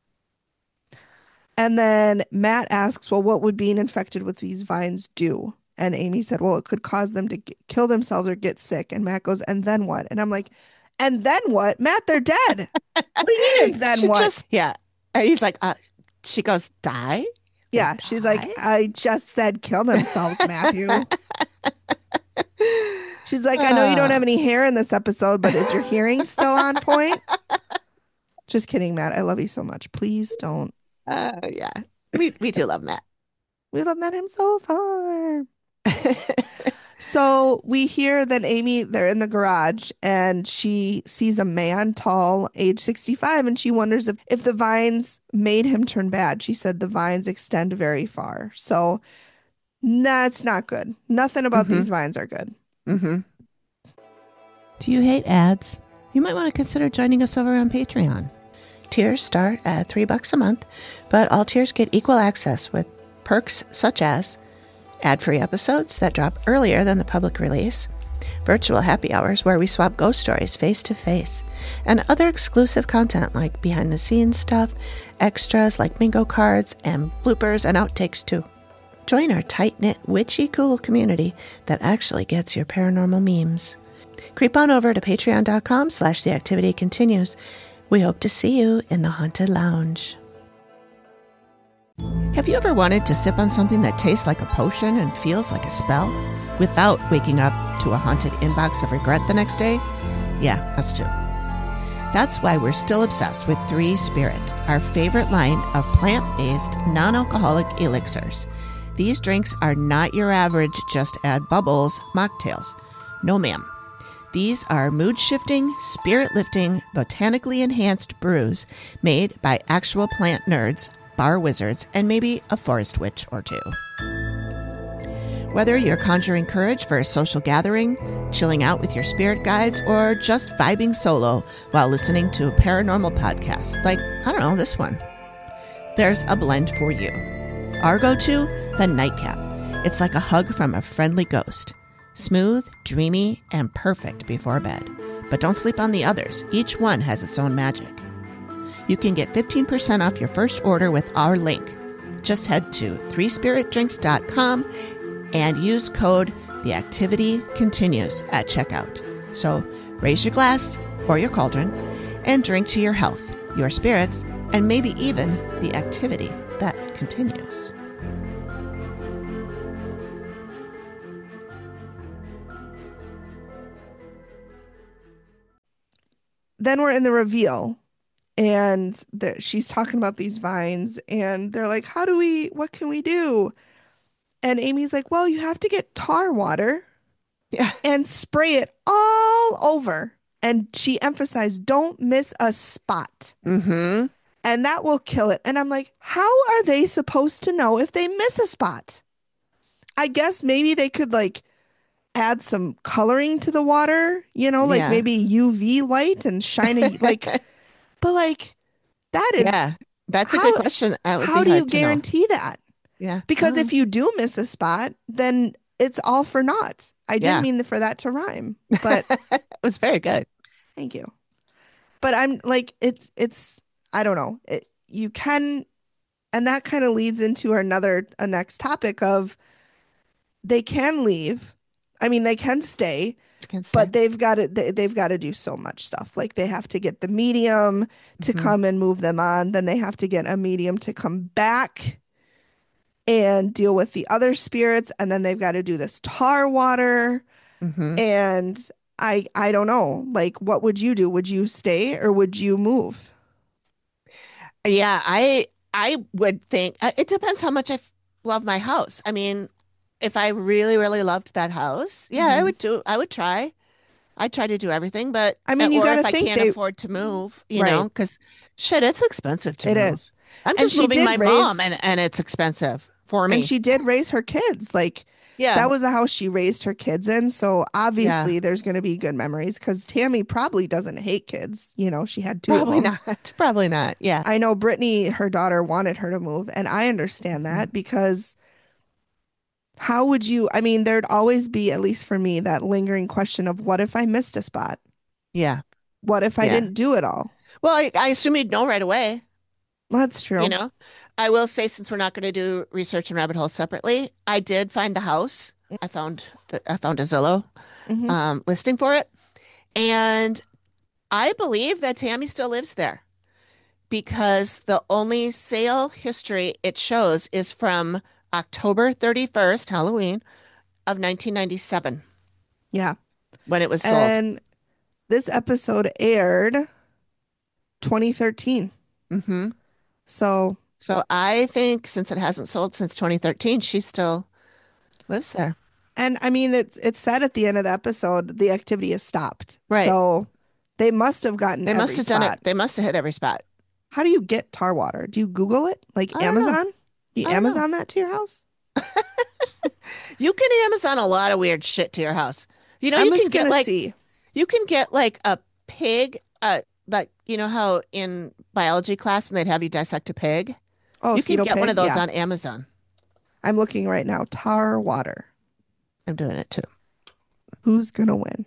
And then Matt asks, well, what would being infected with these vines do? And Amy said, well, it could cause them to kill themselves or get sick. And Matt goes, and then what? And I'm like, and then what? Matt, they're dead. What do you mean, then what? Yeah. And he's like, she goes, die? Yeah, she's like, I just said kill themselves, Matthew. She's like, I know you don't have any hair in this episode, but is your hearing still on point? Just kidding, Matt. I love you so much. Please don't. Yeah. We do love Matt. We love Matt him so far. So we hear that Amy, they're in the garage, and she sees a man, tall, age 65, and she wonders if the vines made him turn bad. She said the vines extend very far. So it's not good. Nothing about these vines are good. Mm-hmm. Do you hate ads? You might want to consider joining us over on Patreon. Tiers start at $3 a month, but all tiers get equal access with perks such as ad-free episodes that drop earlier than the public release, virtual happy hours where we swap ghost stories face-to-face, and other exclusive content like behind-the-scenes stuff, extras like bingo cards, and bloopers and outtakes too. Join our tight-knit, witchy cool community that actually gets your paranormal memes. Creep on over to patreon.com/theactivitycontinues. We hope to see you in the Haunted Lounge. Have you ever wanted to sip on something that tastes like a potion and feels like a spell without waking up to a haunted inbox of regret the next day? Yeah, us too. That's why we're still obsessed with Three Spirit, our favorite line of plant-based, non-alcoholic elixirs. These drinks are not your average just add bubbles mocktails. No, ma'am. These are mood-shifting, spirit-lifting, botanically enhanced brews made by actual plant nerds, bar wizards, and maybe a forest witch or two. Whether you're conjuring courage for a social gathering, chilling out with your spirit guides, or just vibing solo while listening to a paranormal podcast, like, I don't know, this one, there's a blend for you. Our go-to, the Nightcap. It's like a hug from a friendly ghost. Smooth, dreamy, and perfect before bed. But don't sleep on the others. Each one has its own magic. You can get 15% off your first order with our link. Just head to 3spiritdrinks.com and use code The Activity Continues at checkout. So raise your glass or your cauldron and drink to your health, your spirits, and maybe even the activity that continues. Then we're in the reveal, and she's talking about these vines, and they're like, what can we do? And Amy's like, well, you have to get tar water and spray it all over. And she emphasized, don't miss a spot. Mm-hmm. And that will kill it. And I'm like, how are they supposed to know if they miss a spot? I guess maybe they could like add some coloring to the water, like maybe UV light and shine like, but like that is. Yeah, that's a good question. How do you guarantee that? Yeah. Because if you do miss a spot, then it's all for naught. I didn't mean for that to rhyme, but it was very good. Thank you. But I'm like, it's, I don't know. You can, and that kind of leads into a next topic of they can leave. I mean, they can stay, but they've got to do so much stuff. Like they have to get the medium to come and move them on. Then they have to get a medium to come back and deal with the other spirits, and then they've got to do this tar water. And I don't know, like, what would you do? Would you stay or would you move? Yeah, I would think it depends how much I love my house. I mean, if I really, really loved that house, I would try. I'd try to do everything, but I mean, you got to think I can't afford to move, you Right. know, because shit, it's expensive to move. It is. I'm And just she moving did my raise- mom, and it's expensive for me. And she did raise her kids. Like, Yeah, that was the house she raised her kids in. So obviously there's going to be good memories because Tammy probably doesn't hate kids. She had two probably of them. not. Probably not. Yeah. I know Brittany, her daughter, wanted her to move. And I understand that because how would you, I mean, there'd always be, at least for me, that lingering question of what if I missed a spot? Yeah. What if I Yeah. didn't do it all? Well, I assume you'd know right away. That's true. You know, I will say, since we're not going to do research and rabbit hole separately, I did find the house. I found a Zillow Mhm. listing for it, and I believe that Tammy still lives there because the only sale history it shows is from October 31st, Halloween of 1997, Yeah. when it was sold. And this episode aired 2013. hmm So So I think since it hasn't sold since 2013, she still lives there. And I mean, it said at the end of the episode, the activity has stopped. Right. So they must have gotten They must every have done spot. it. They must have hit every spot. How do you get tar water? Do you Google it? Like I don't know. Amazon? You I don't know. Amazon that to your house? You can Amazon a lot of weird shit to your house. You know, I'm you can just get gonna like see. you can get like a pig, like you know how in biology class when they'd have you dissect a pig, Oh, you can fetal get one pig? of those Yeah. on Amazon. I'm looking right now. Tar water. I'm doing it too. Who's gonna win?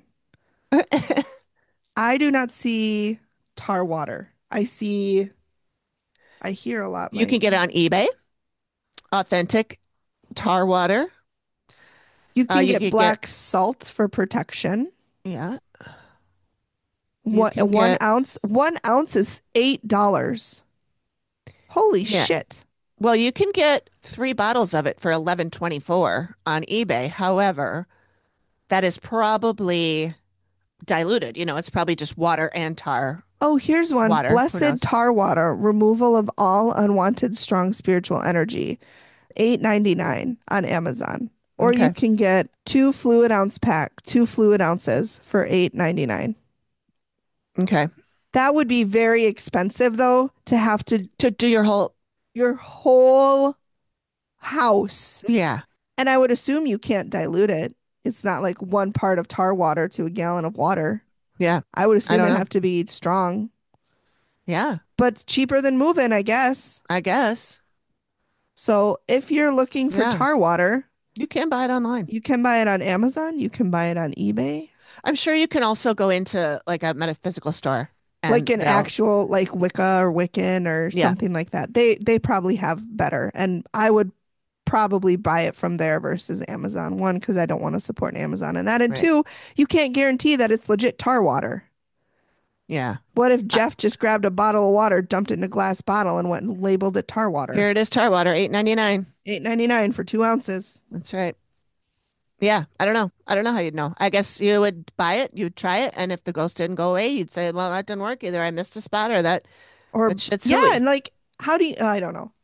I do not see tar water. I hear a lot. You can get it on eBay. Authentic tar water. You can you get could black salt for protection. Yeah. What can one get- ounce? 1 ounce is $8. Holy Yeah. shit. Well, you can get 3 bottles of it for $11.24 on eBay. However, that is probably diluted. You know, it's probably just water and tar. Oh, here's one. Water, who knows? Blessed tar water, removal of all unwanted strong spiritual energy. $8.99 on Amazon. Or you Okay. can get 2 fluid ounces for $8.99. Okay. That would be very expensive though to have to To do your whole, your whole house. yeah. And I would assume you can't dilute it. It's not like 1 part of tar water to a gallon of water. Yeah. I would I assume don't it'd know. have to be strong, Yeah. but cheaper than moving, I guess. I guess. So if you're looking for Yeah. tar water, You can buy it online. you can buy it on Amazon. You can buy it on eBay, I'm sure you can also go into like a metaphysical store like and an they'll, actual like Wicca or Wiccan or yeah. something like that. They probably have better, and I would probably buy it from there versus Amazon. One, because I don't want to support Amazon and that, and Right. two, you can't guarantee that it's legit tar water. Yeah. What if Uh, Jeff just grabbed a bottle of water, dumped it in a glass bottle, and went and labeled it tar water? Here it is, tar water, $8.99. $8.99 for 2 ounces. That's right. Yeah, I don't know. I don't know how you'd know. I guess you would buy it, you'd try it, and if the ghost didn't go away, you'd say, "Well, that didn't work. Either I missed a spot or Or that shit's yeah, hooey." and like how do you I don't know.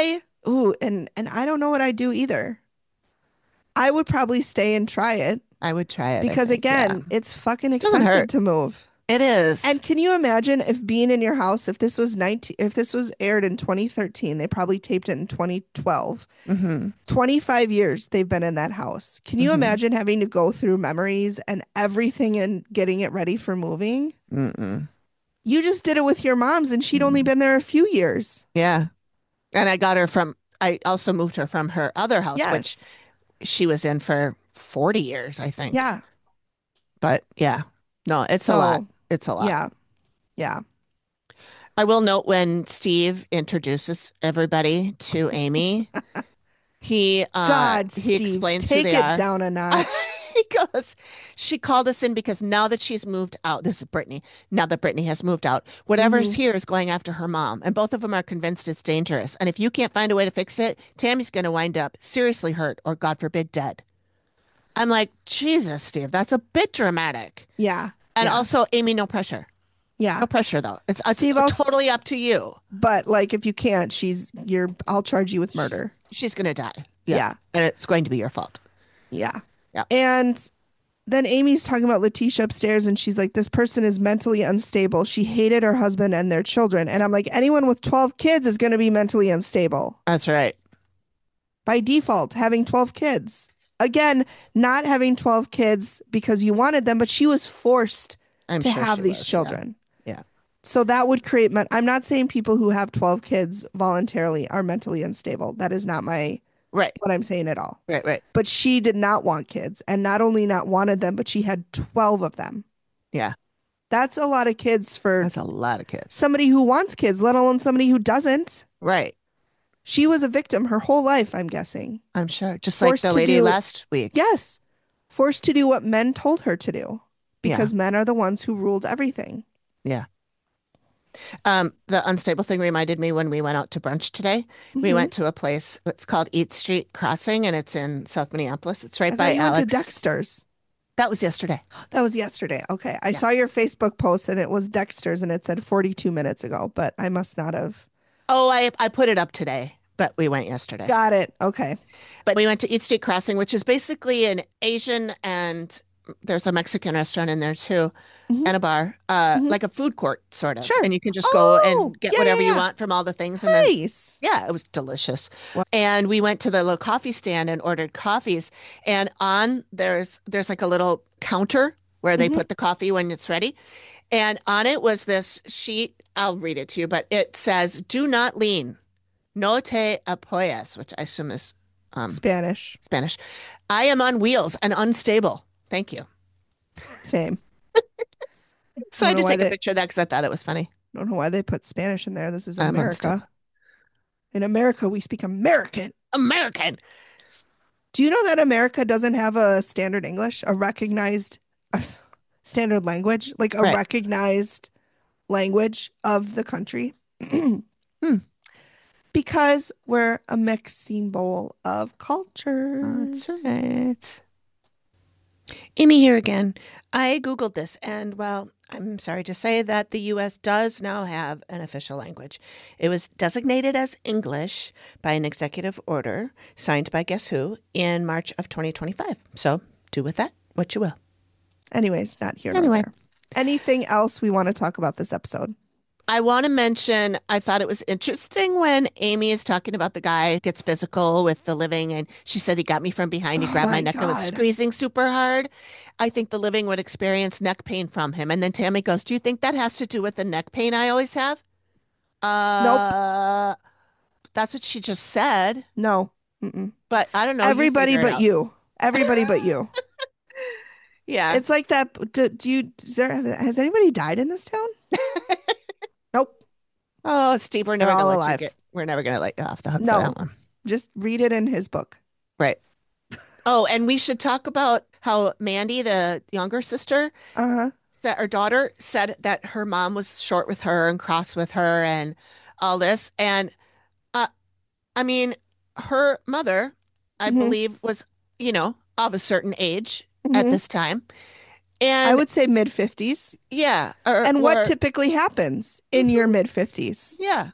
And I don't know what I'd do either. I would probably stay and try it I would try it, I because think. Yeah. again, it's fucking Doesn't expensive hurt. to move. It is. And can you imagine if being in your house, if this was aired in 2013, they probably taped it in 2012. Mm-hmm. 25 years they've been in that house. Can you Mm-hmm. imagine having to go through memories and everything and getting it ready for moving? Mm-mm. You just did it with your mom's and she'd only Mm. been there a few years. Yeah. And I also moved her from her other house, which Yes. she was in for 40 years, I think. Yeah. But yeah, no, it's a lot. So, It's a lot. yeah. Yeah. I will note when Steve introduces everybody to Amy, God, he Steve, explains who take they it are. down a notch. He goes, she called us in because now that she's moved out, this is Brittany. Now that Brittany has moved out, whatever's Mhm. here is going after her mom. And both of them are convinced it's dangerous. And if you can't find a way to fix it, Tammy's going to wind up seriously hurt or, God forbid, dead. I'm like, Jesus, Steve, that's a bit dramatic. Yeah. And Yeah. also, Amy, no pressure. Yeah. No pressure, though. It's Steve also, totally up to you. but like if you can't, I'll charge you with murder. She's going to die. Yeah. Yeah. And it's going to be your fault. Yeah. Yeah. And then Amy's talking about Letitia upstairs and she's like, this person is mentally unstable. She hated her husband and their children. And I'm like, anyone with 12 kids is going to be mentally unstable That's right. by default, having 12 kids. Again, not having 12 kids because you wanted them, but she was forced I'm to sure have she these was. children. Yeah. So that would create, I'm not saying people who have 12 kids voluntarily are mentally unstable. That is not Right. what I'm saying at all. Right. Right. But she did not want kids and not only not wanted them, but she had 12 of them. Yeah. That's a lot of kids for That's a lot of kids. somebody who wants kids, let alone somebody who doesn't. Right. She was a victim her whole life, I'm guessing. I'm sure. Just like Forced the to lady do- last week. Yes. Forced to do what men told her to do because men are the ones who ruled everything. Yeah. The unstable thing reminded me when we went out to brunch today. We Mhm. went to a place, it's called Eat Street Crossing, and it's in South Minneapolis. It's right I by thought you went to Alex. Dexter's. That was yesterday. That was yesterday. Okay. I Yeah. saw your Facebook post and it was Dexter's and it said 42 minutes ago, but I must not have. Oh, I put it up today, but we went yesterday. Got it. Okay. But we went to Eat Street Crossing, which is basically an Asian and there's a Mexican restaurant in there too, Mhm. and a bar, Mhm. like a food court sort of. Sure. And you can just go Oh, and get yeah, whatever yeah, you yeah. want from all the things. And then, Nice. yeah, it was delicious. Wow. And we went to the little coffee stand and ordered coffees. And there's like a little counter where they Mhm. put the coffee when it's ready. And on it was this sheet. I'll read it to you, but it says, "Do not lean. No te apoyas," which I assume is Spanish. Spanish. "I am on wheels and unstable. Thank you." Same. So I Don't know did why take a they- picture of that because I thought it was funny. Don't know why they put Spanish in there. This is I'm America. unstable. In America, we speak American. American. Do you know that America doesn't have a standard English, a recognized standard language, like a Right. recognized language of the country? Hmm. Because we're a mixing bowl of cultures. That's right. Amy here again. I Googled this, and well, I'm sorry to say that the U.S. does now have an official language. It was designated as English by an executive order signed by guess who in March of 2025. So do with that what you will. Anyways, not here nor Anyway. there. Anything else we want to talk about this episode? I want to mention, I thought it was interesting when Amy is talking about the guy gets physical with the living, and she said he got me from behind. He Oh grabbed my my neck and was God. squeezing super hard. I think the living would experience neck pain from him. And then Tammy goes, "Do you think that has to do with the neck pain I always have?" Nope. That's what she just said. No. Mm-mm. But I don't know. You Everybody figure it but out. you. Everybody but you. Yeah. It's like that. Has anybody died in this town? Nope. Oh, Steve, we're They're never all gonna alive. we're never gonna let you off the hook No. for that one. Just read it in his book. Right. Oh, and we should talk about how Mandy, the younger sister, Uh-huh. that her daughter said that her mom was short with her and cross with her and all this. And uh, I mean, her mother, I Mhm. believe, was, of a certain age at Mhm. this time. I And would say mid-50s. yeah, And what typically happens in your mid-50s? yeah,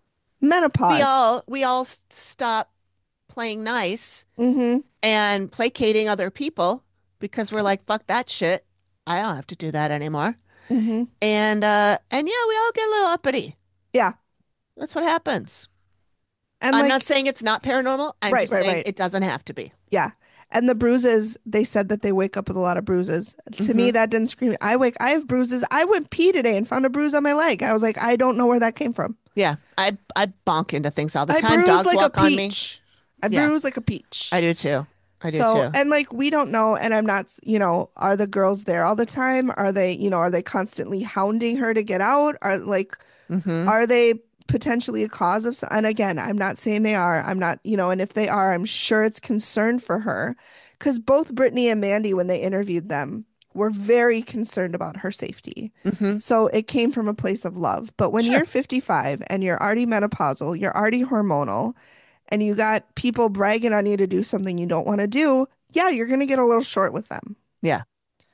Menopause. we all stop playing nice Mm-hmm. and placating other people because we're like, fuck that shit. I don't have to do that anymore. Mm-hmm. And yeah, we all get a little uppity. Yeah. That's what happens. And I'm like, not saying it's not paranormal. I'm Right, just right, saying right. it doesn't have to be. yeah. And the bruises, they said that they wake up with a lot of bruises. To me, that didn't scream. I have bruises. I went pee today and found a bruise on my leg. I was like, I don't know where that came from. Yeah, I bonk into things all the I time. bruise Dogs like a walk on me. peach. I Yeah. bruise like a peach. I do too. I do So, too. and like, we don't know. And I'm not, are the girls there all the time? Are they constantly hounding her to get out? Hmm. Are they potentially a cause of, and again, I'm not saying they are. I'm not, and if they are, I'm sure it's concern for her. Because both Brittany and Mandy, when they interviewed them, were very concerned about her safety. Hmm. So it came from a place of love. But when Sure. you're 55 and you're already menopausal, you're already hormonal, and you got people bragging on you to do something you don't want to do, yeah, you're going to get a little short with them. Yeah.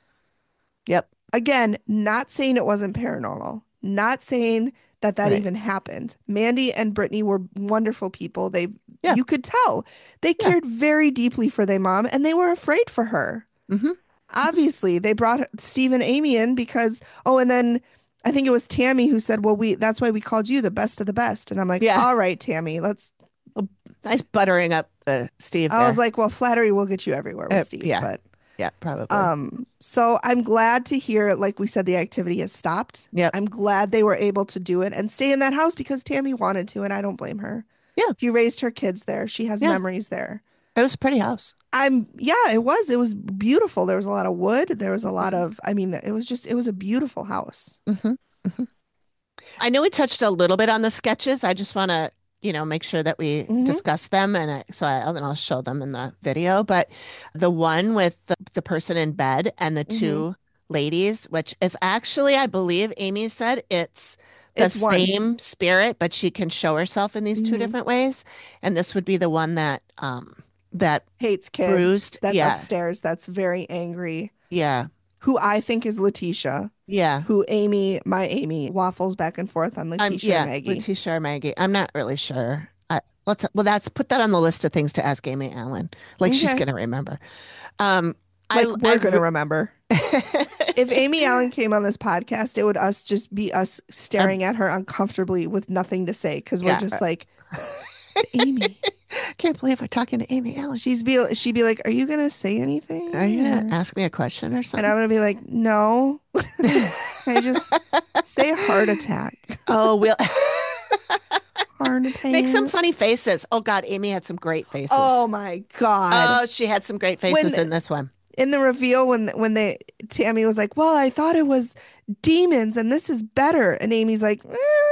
Yep. Again, not saying it wasn't paranormal, not saying that Right. even happened. Mandy and Brittany were wonderful people. Yeah. You could tell they Yeah. cared very deeply for their mom, and they were afraid for her. Hmm. Obviously, they brought Steve and Amy in because, and then I think it was Tammy who said, well, that's why we called you the best of the best. And I'm like, Yeah. all right, Tammy, Nice buttering up Steve there. I was like, well, flattery will get you everywhere with Steve. yeah. But Yeah, probably. so I'm glad to hear, like we said, the activity has stopped. Yep. I'm glad they were able to do it and stay in that house because Tammy wanted to, and I don't blame her. Yeah. She raised her kids there. She has Yeah. memories there. It was a pretty house. It was beautiful. There was a lot of wood. There was a lot of, it was a beautiful house. Hmm. Hmm. I know we touched a little bit on the sketches. I just want to, make sure that we discuss them. And I'll show them in the video. But the one with the person in bed and the two ladies, which is actually, I believe Amy said it's the It's one. same spirit, but she can show herself in these two different ways. And this would be the one that, Hates kids. Bruised, That's yeah. upstairs. That's very angry. yeah, Who I think is Letitia. yeah. Who my Amy waffles back and forth on Letitia and Maggie. Letitia or Maggie. I'm not really sure. Let's put that on the list of things to ask Amy Allen. Like she's Okay. gonna remember. We're gonna remember. If Amy Allen came on this podcast, it would just be us staring at her uncomfortably with nothing to say because we're Yeah. just like, Amy. Can't believe we're talking to Amy Allen. She'd be like, "Are you gonna say anything? Are you gonna ask me a question or And something? I'm gonna be like, "No." I just say heart attack. Oh, we'll Heart attack. make some funny faces. Oh God, Amy had some great faces. Oh my God. Oh, she had some great faces in this one. In the reveal when Tammy was like, "Well, I thought it was demons and this is better." And Amy's like,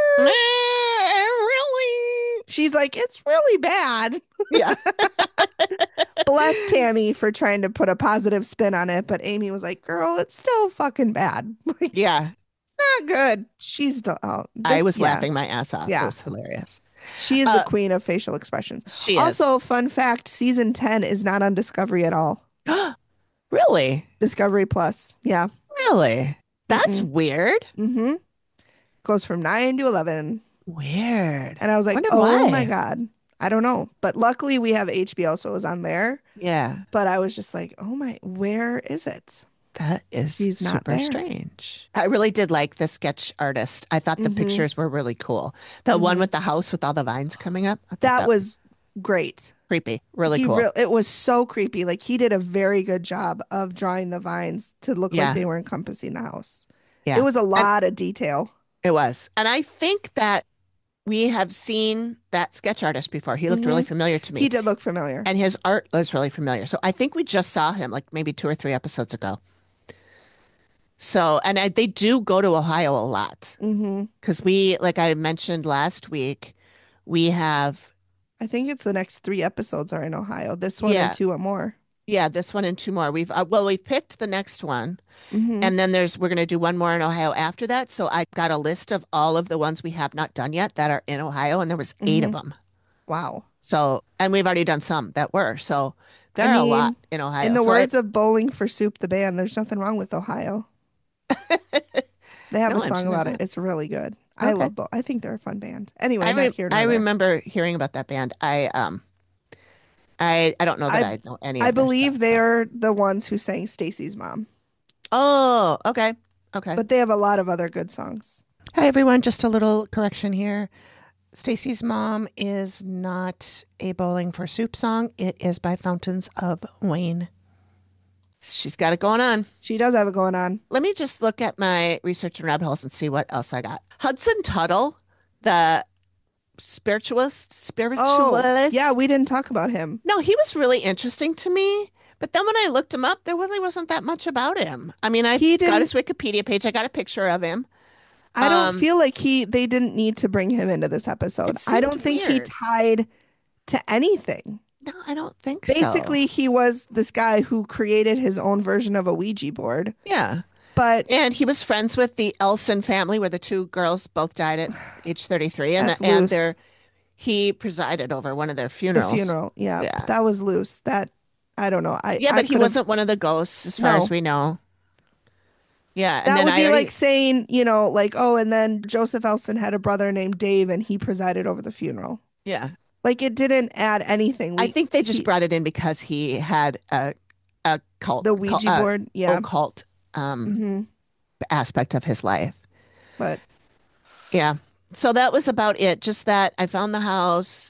Really? she's like, "It's really bad." Yeah. Bless Tammy for trying to put a positive spin on it, but Amy was like, "Girl, it's still fucking bad." Like, Yeah. not good. She's still I was laughing my ass off. Yeah. It was hilarious. She is the queen of facial expressions. She is. Also, fun fact, season 10 is not on Discovery at all. Really? Discovery Plus. Yeah. Really? That's weird. Mm-hmm. Goes from 9 to 11. Weird. And I was like, Wonder oh my why. God. I don't know. But luckily we have HBO, so it was on there. Yeah, But I was just like, oh my, where is it? that is She's not super there. strange. I really did like the sketch artist. I thought the Mm-hmm. pictures were really cool. The one Mm-hmm. with the house with all the vines coming up, I thought That that was was great. creepy. Really cool. It was so creepy. Like he did a very good job of drawing the vines to look like Yeah, they were encompassing the house. It yeah. was a And lot of detail. it was. And I think that we have seen that sketch artist before. He looked Hmm. really familiar to He me, did look familiar. and his art was really familiar. So I think we just saw him like maybe 2 or 3 episodes ago. So, and they do go to Ohio a lot Hmm. because we, like I mentioned last week, we have, I think it's the next 3 episodes are in Ohio. This one and yeah, two or more. yeah, this one and two more. We've picked the next one, Hmm. and then we're going to do one more in Ohio after that. So I got a list of all of the ones we have not done yet that are in Ohio, and there was 8 of Hmm. them. Wow. So, and we've already done some that were. So I there are a lot mean, in in Ohio. the So words of Bowling for Soup, the band, there's nothing wrong with Ohio. They have a no, I'm song sure there's about it. not. It's really good. I Okay. love both. I think they're a fun band. Anyway, not here I nor there. remember hearing about that band. I don't know that I I know any I of their stuff, believe but they're the ones who sang Stacy's mom, oh, okay. Okay. but they have a lot of other good songs. Hi everyone, just a little correction here. Stacy's Mom is not a Bowling for Soup song. It is by Fountains of Wayne. She's got it going on. She does have it going on. Let me just look at my research and rabbit holes and see what else I got. Hudson Tuttle, the Oh, yeah, spiritualist. we didn't talk about him. No, he was really interesting to me. But then when I looked him up, there really wasn't that much about him. I mean, I He got didn't his Wikipedia page. I got a picture of him. I don't Um, feel like they didn't need to bring him into this episode. it I seemed don't think he weird. tied to anything. No, I don't think so. Basically, he was this guy who created his own version of a Ouija board. Yeah. But And he was friends with the Elson family, where the two girls both died at age 33, that's and loose. he presided over one of their The funerals. funeral, yeah, Yeah. that was loose. That I don't know. Yeah, I but he could have wasn't one of the ghosts, as far as no. we know. Yeah, and That then would I be like already, saying, like, oh, and then Joseph Elson had a brother named Dave and he presided over the funeral. yeah, Like it didn't add anything. I think they just He brought it in because he had a the Ouija board, yeah. occult Hmm. aspect of his life. But Yeah, so that was about it. Just that I found the house.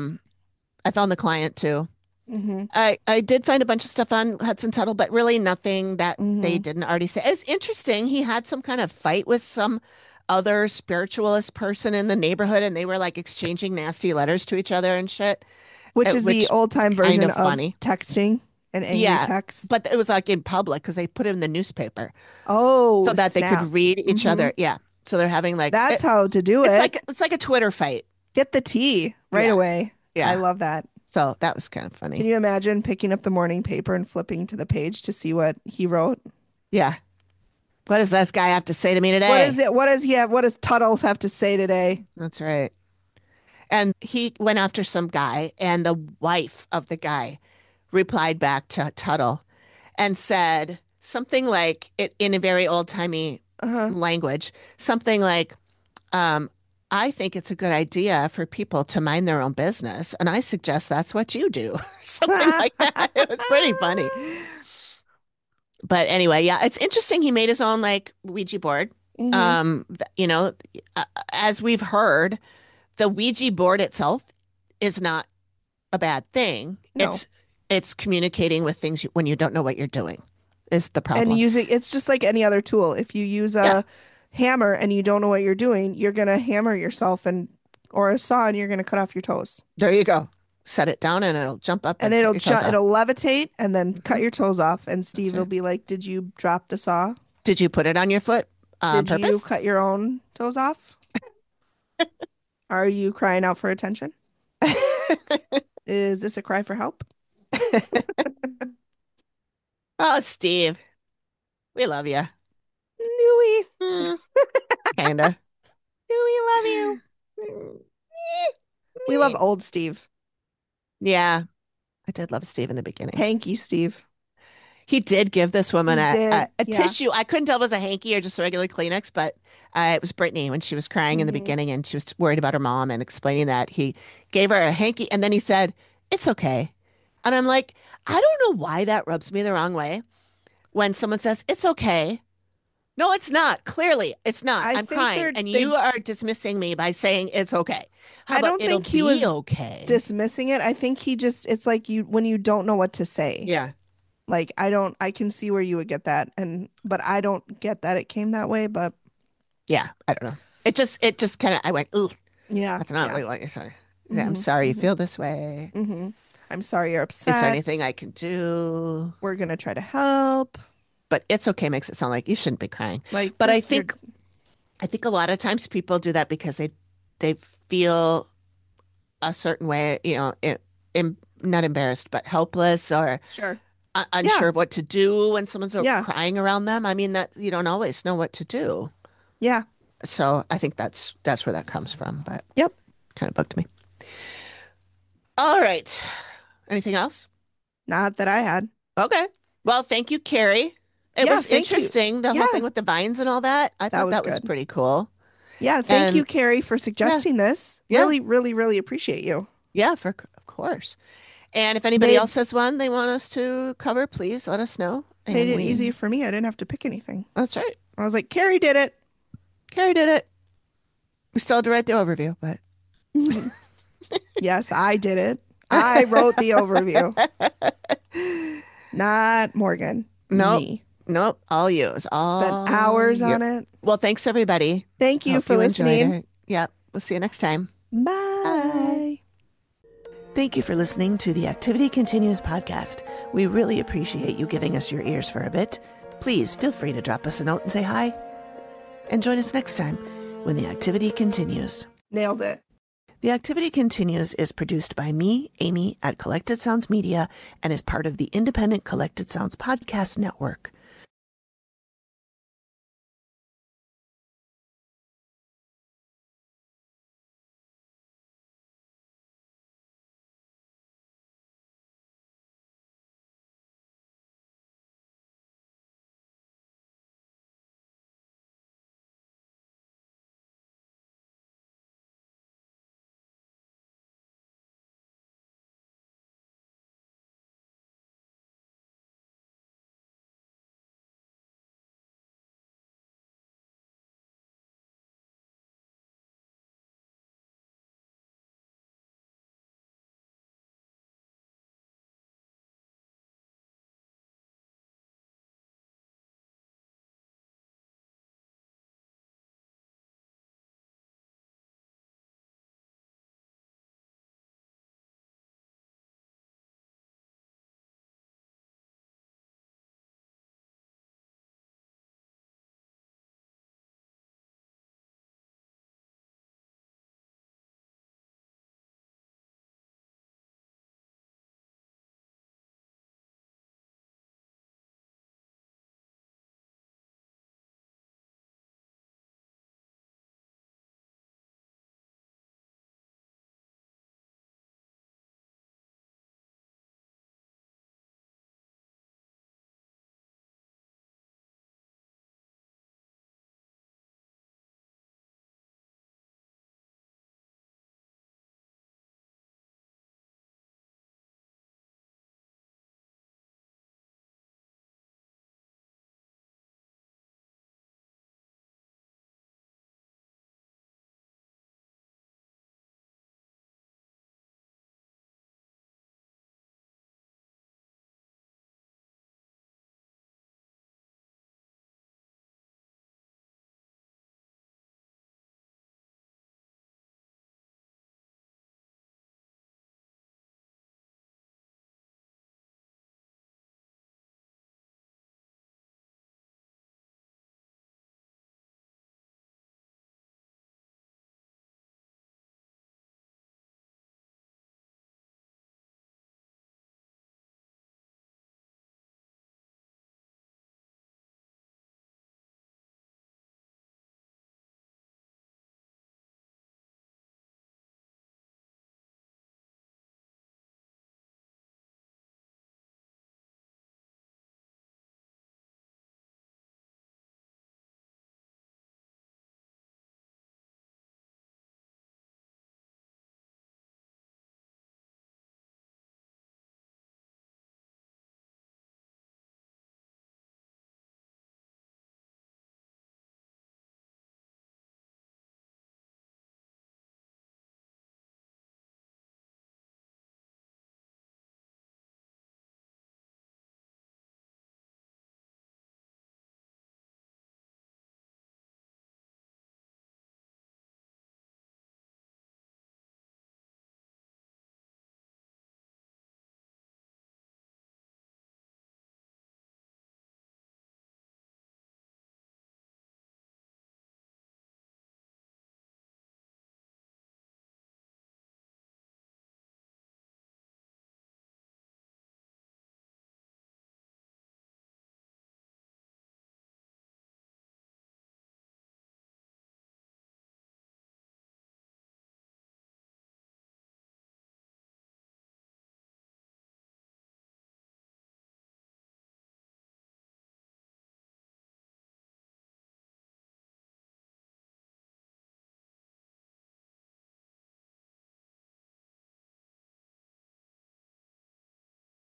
I found the client too. hmm I did find a bunch of stuff on Hudson Tuttle, but really nothing that they hmm didn't already say. It's interesting. He had some kind of fight with some other spiritualist person in the neighborhood, and they were like exchanging nasty letters to each other and shit, which is the which old is time kind version of of funny. texting and angry Yeah, text. but it was like in public because they put it in the newspaper so Oh, that they could snap. read each Hmm. other. Yeah, so they're having like That's how to do it. it's like a Twitter fight. Get the tea right Yeah, away. I yeah. love that. So that was kind of Can funny. you imagine picking up the morning paper and flipping to the page to see what he wrote? Yeah. What does this guy have to say to me What is today? it? What does Tuttle have to say today? That's right. And he went after some guy, and the wife of the guy replied back to Tuttle and said something like it in a very old-timey Uh-huh. language, something like, I think it's a good idea for people to mind their own business, and I suggest that's what you do. Something like that. It was pretty funny. But anyway, yeah, it's interesting. He made his own like Ouija board. Hmm. You know, as we've heard, the Ouija board itself is not a bad thing. No. It's communicating with things when you don't know what you're doing is the And problem. using it's just like any other tool. If you use Yeah, a hammer and you don't know what you're doing, you're gonna hammer yourself and or a saw and you're gonna cut off your toes. there you go. Set it down and it'll jump up And and cut your toes off. it'll levitate and then cut Mhm. your toes off. And That's Steve will right. be like, "Did you drop the saw? Did you put it on your foot on Did you purpose? cut your own toes off? Are you crying out for attention? Is this a cry for help?" Oh, Steve, we love you. Louie, Mm, kinda. Louie, love you. We love old Steve, Yeah, I did love Steve in the beginning. Hanky Steve. He did give this woman He did, a yeah. tissue. I couldn't tell if it was a hanky or just a regular Kleenex, but it was Brittany when she was crying in the beginning and she was worried about her mom and explaining that. He gave her a hanky and then he said, "It's okay." And I'm like, I don't know why that rubs me the wrong way when someone says, "It's okay." No, it's not. Clearly, it's not. I I'm think crying. And you are dismissing me by saying it's okay. How I about don't it'll think he be was okay? dismissing it. I think he just, it's like when you don't know what to say. Yeah. Like, I can see where you would get that. But I don't get that it came that way. But Yeah. I don't know. It just kind of, I went, ooh, yeah. that's not yeah. really what you're saying. Yeah, I'm sorry you feel this way. I'm sorry you're upset. Is there anything I can do? We're going to try to help. But it's okay makes it sound like you shouldn't be crying. Like, But I this, think a lot of times people do that because they feel a certain way, not embarrassed, but helpless or Sure. unsure of what to do when someone's Yeah. crying around them. I mean, that you don't always know what to do. Yeah. So I think that's where that comes from. But Yep. kind of bugged me. All right. Anything else? Not that I had. Okay. Well, thank you, Carrie. It Yeah, was thank you. interesting, the whole Yeah. thing with the vines and all that. I thought was that was good. pretty cool. Yeah. Thank And- you, Carrie, for suggesting this. Yeah. Really, really, really appreciate you. Yeah, of course. And if anybody Made- else has one they want us to cover, please let us know. Made And it easy for me. I didn't have to pick anything. That's right. I was like, Carrie did it. Carrie did it. We still had to write the overview, but Yes, I did it. I wrote the overview. Not Morgan. Nope. Me. nope, all you. It was all Spent hours you. on it. Well, thanks everybody. Thank you Hope for enjoyed listening. it. Yep. We'll see you next time. Bye. Thank you for listening to the Activity Continues podcast. We really appreciate you giving us your ears for a bit. Please feel free to drop us a note and say hi. And join us next time when the activity continues. Nailed it. The Activity Continues is produced by me, Amy, at Collected Sounds Media, and is part of the independent Collected Sounds podcast network.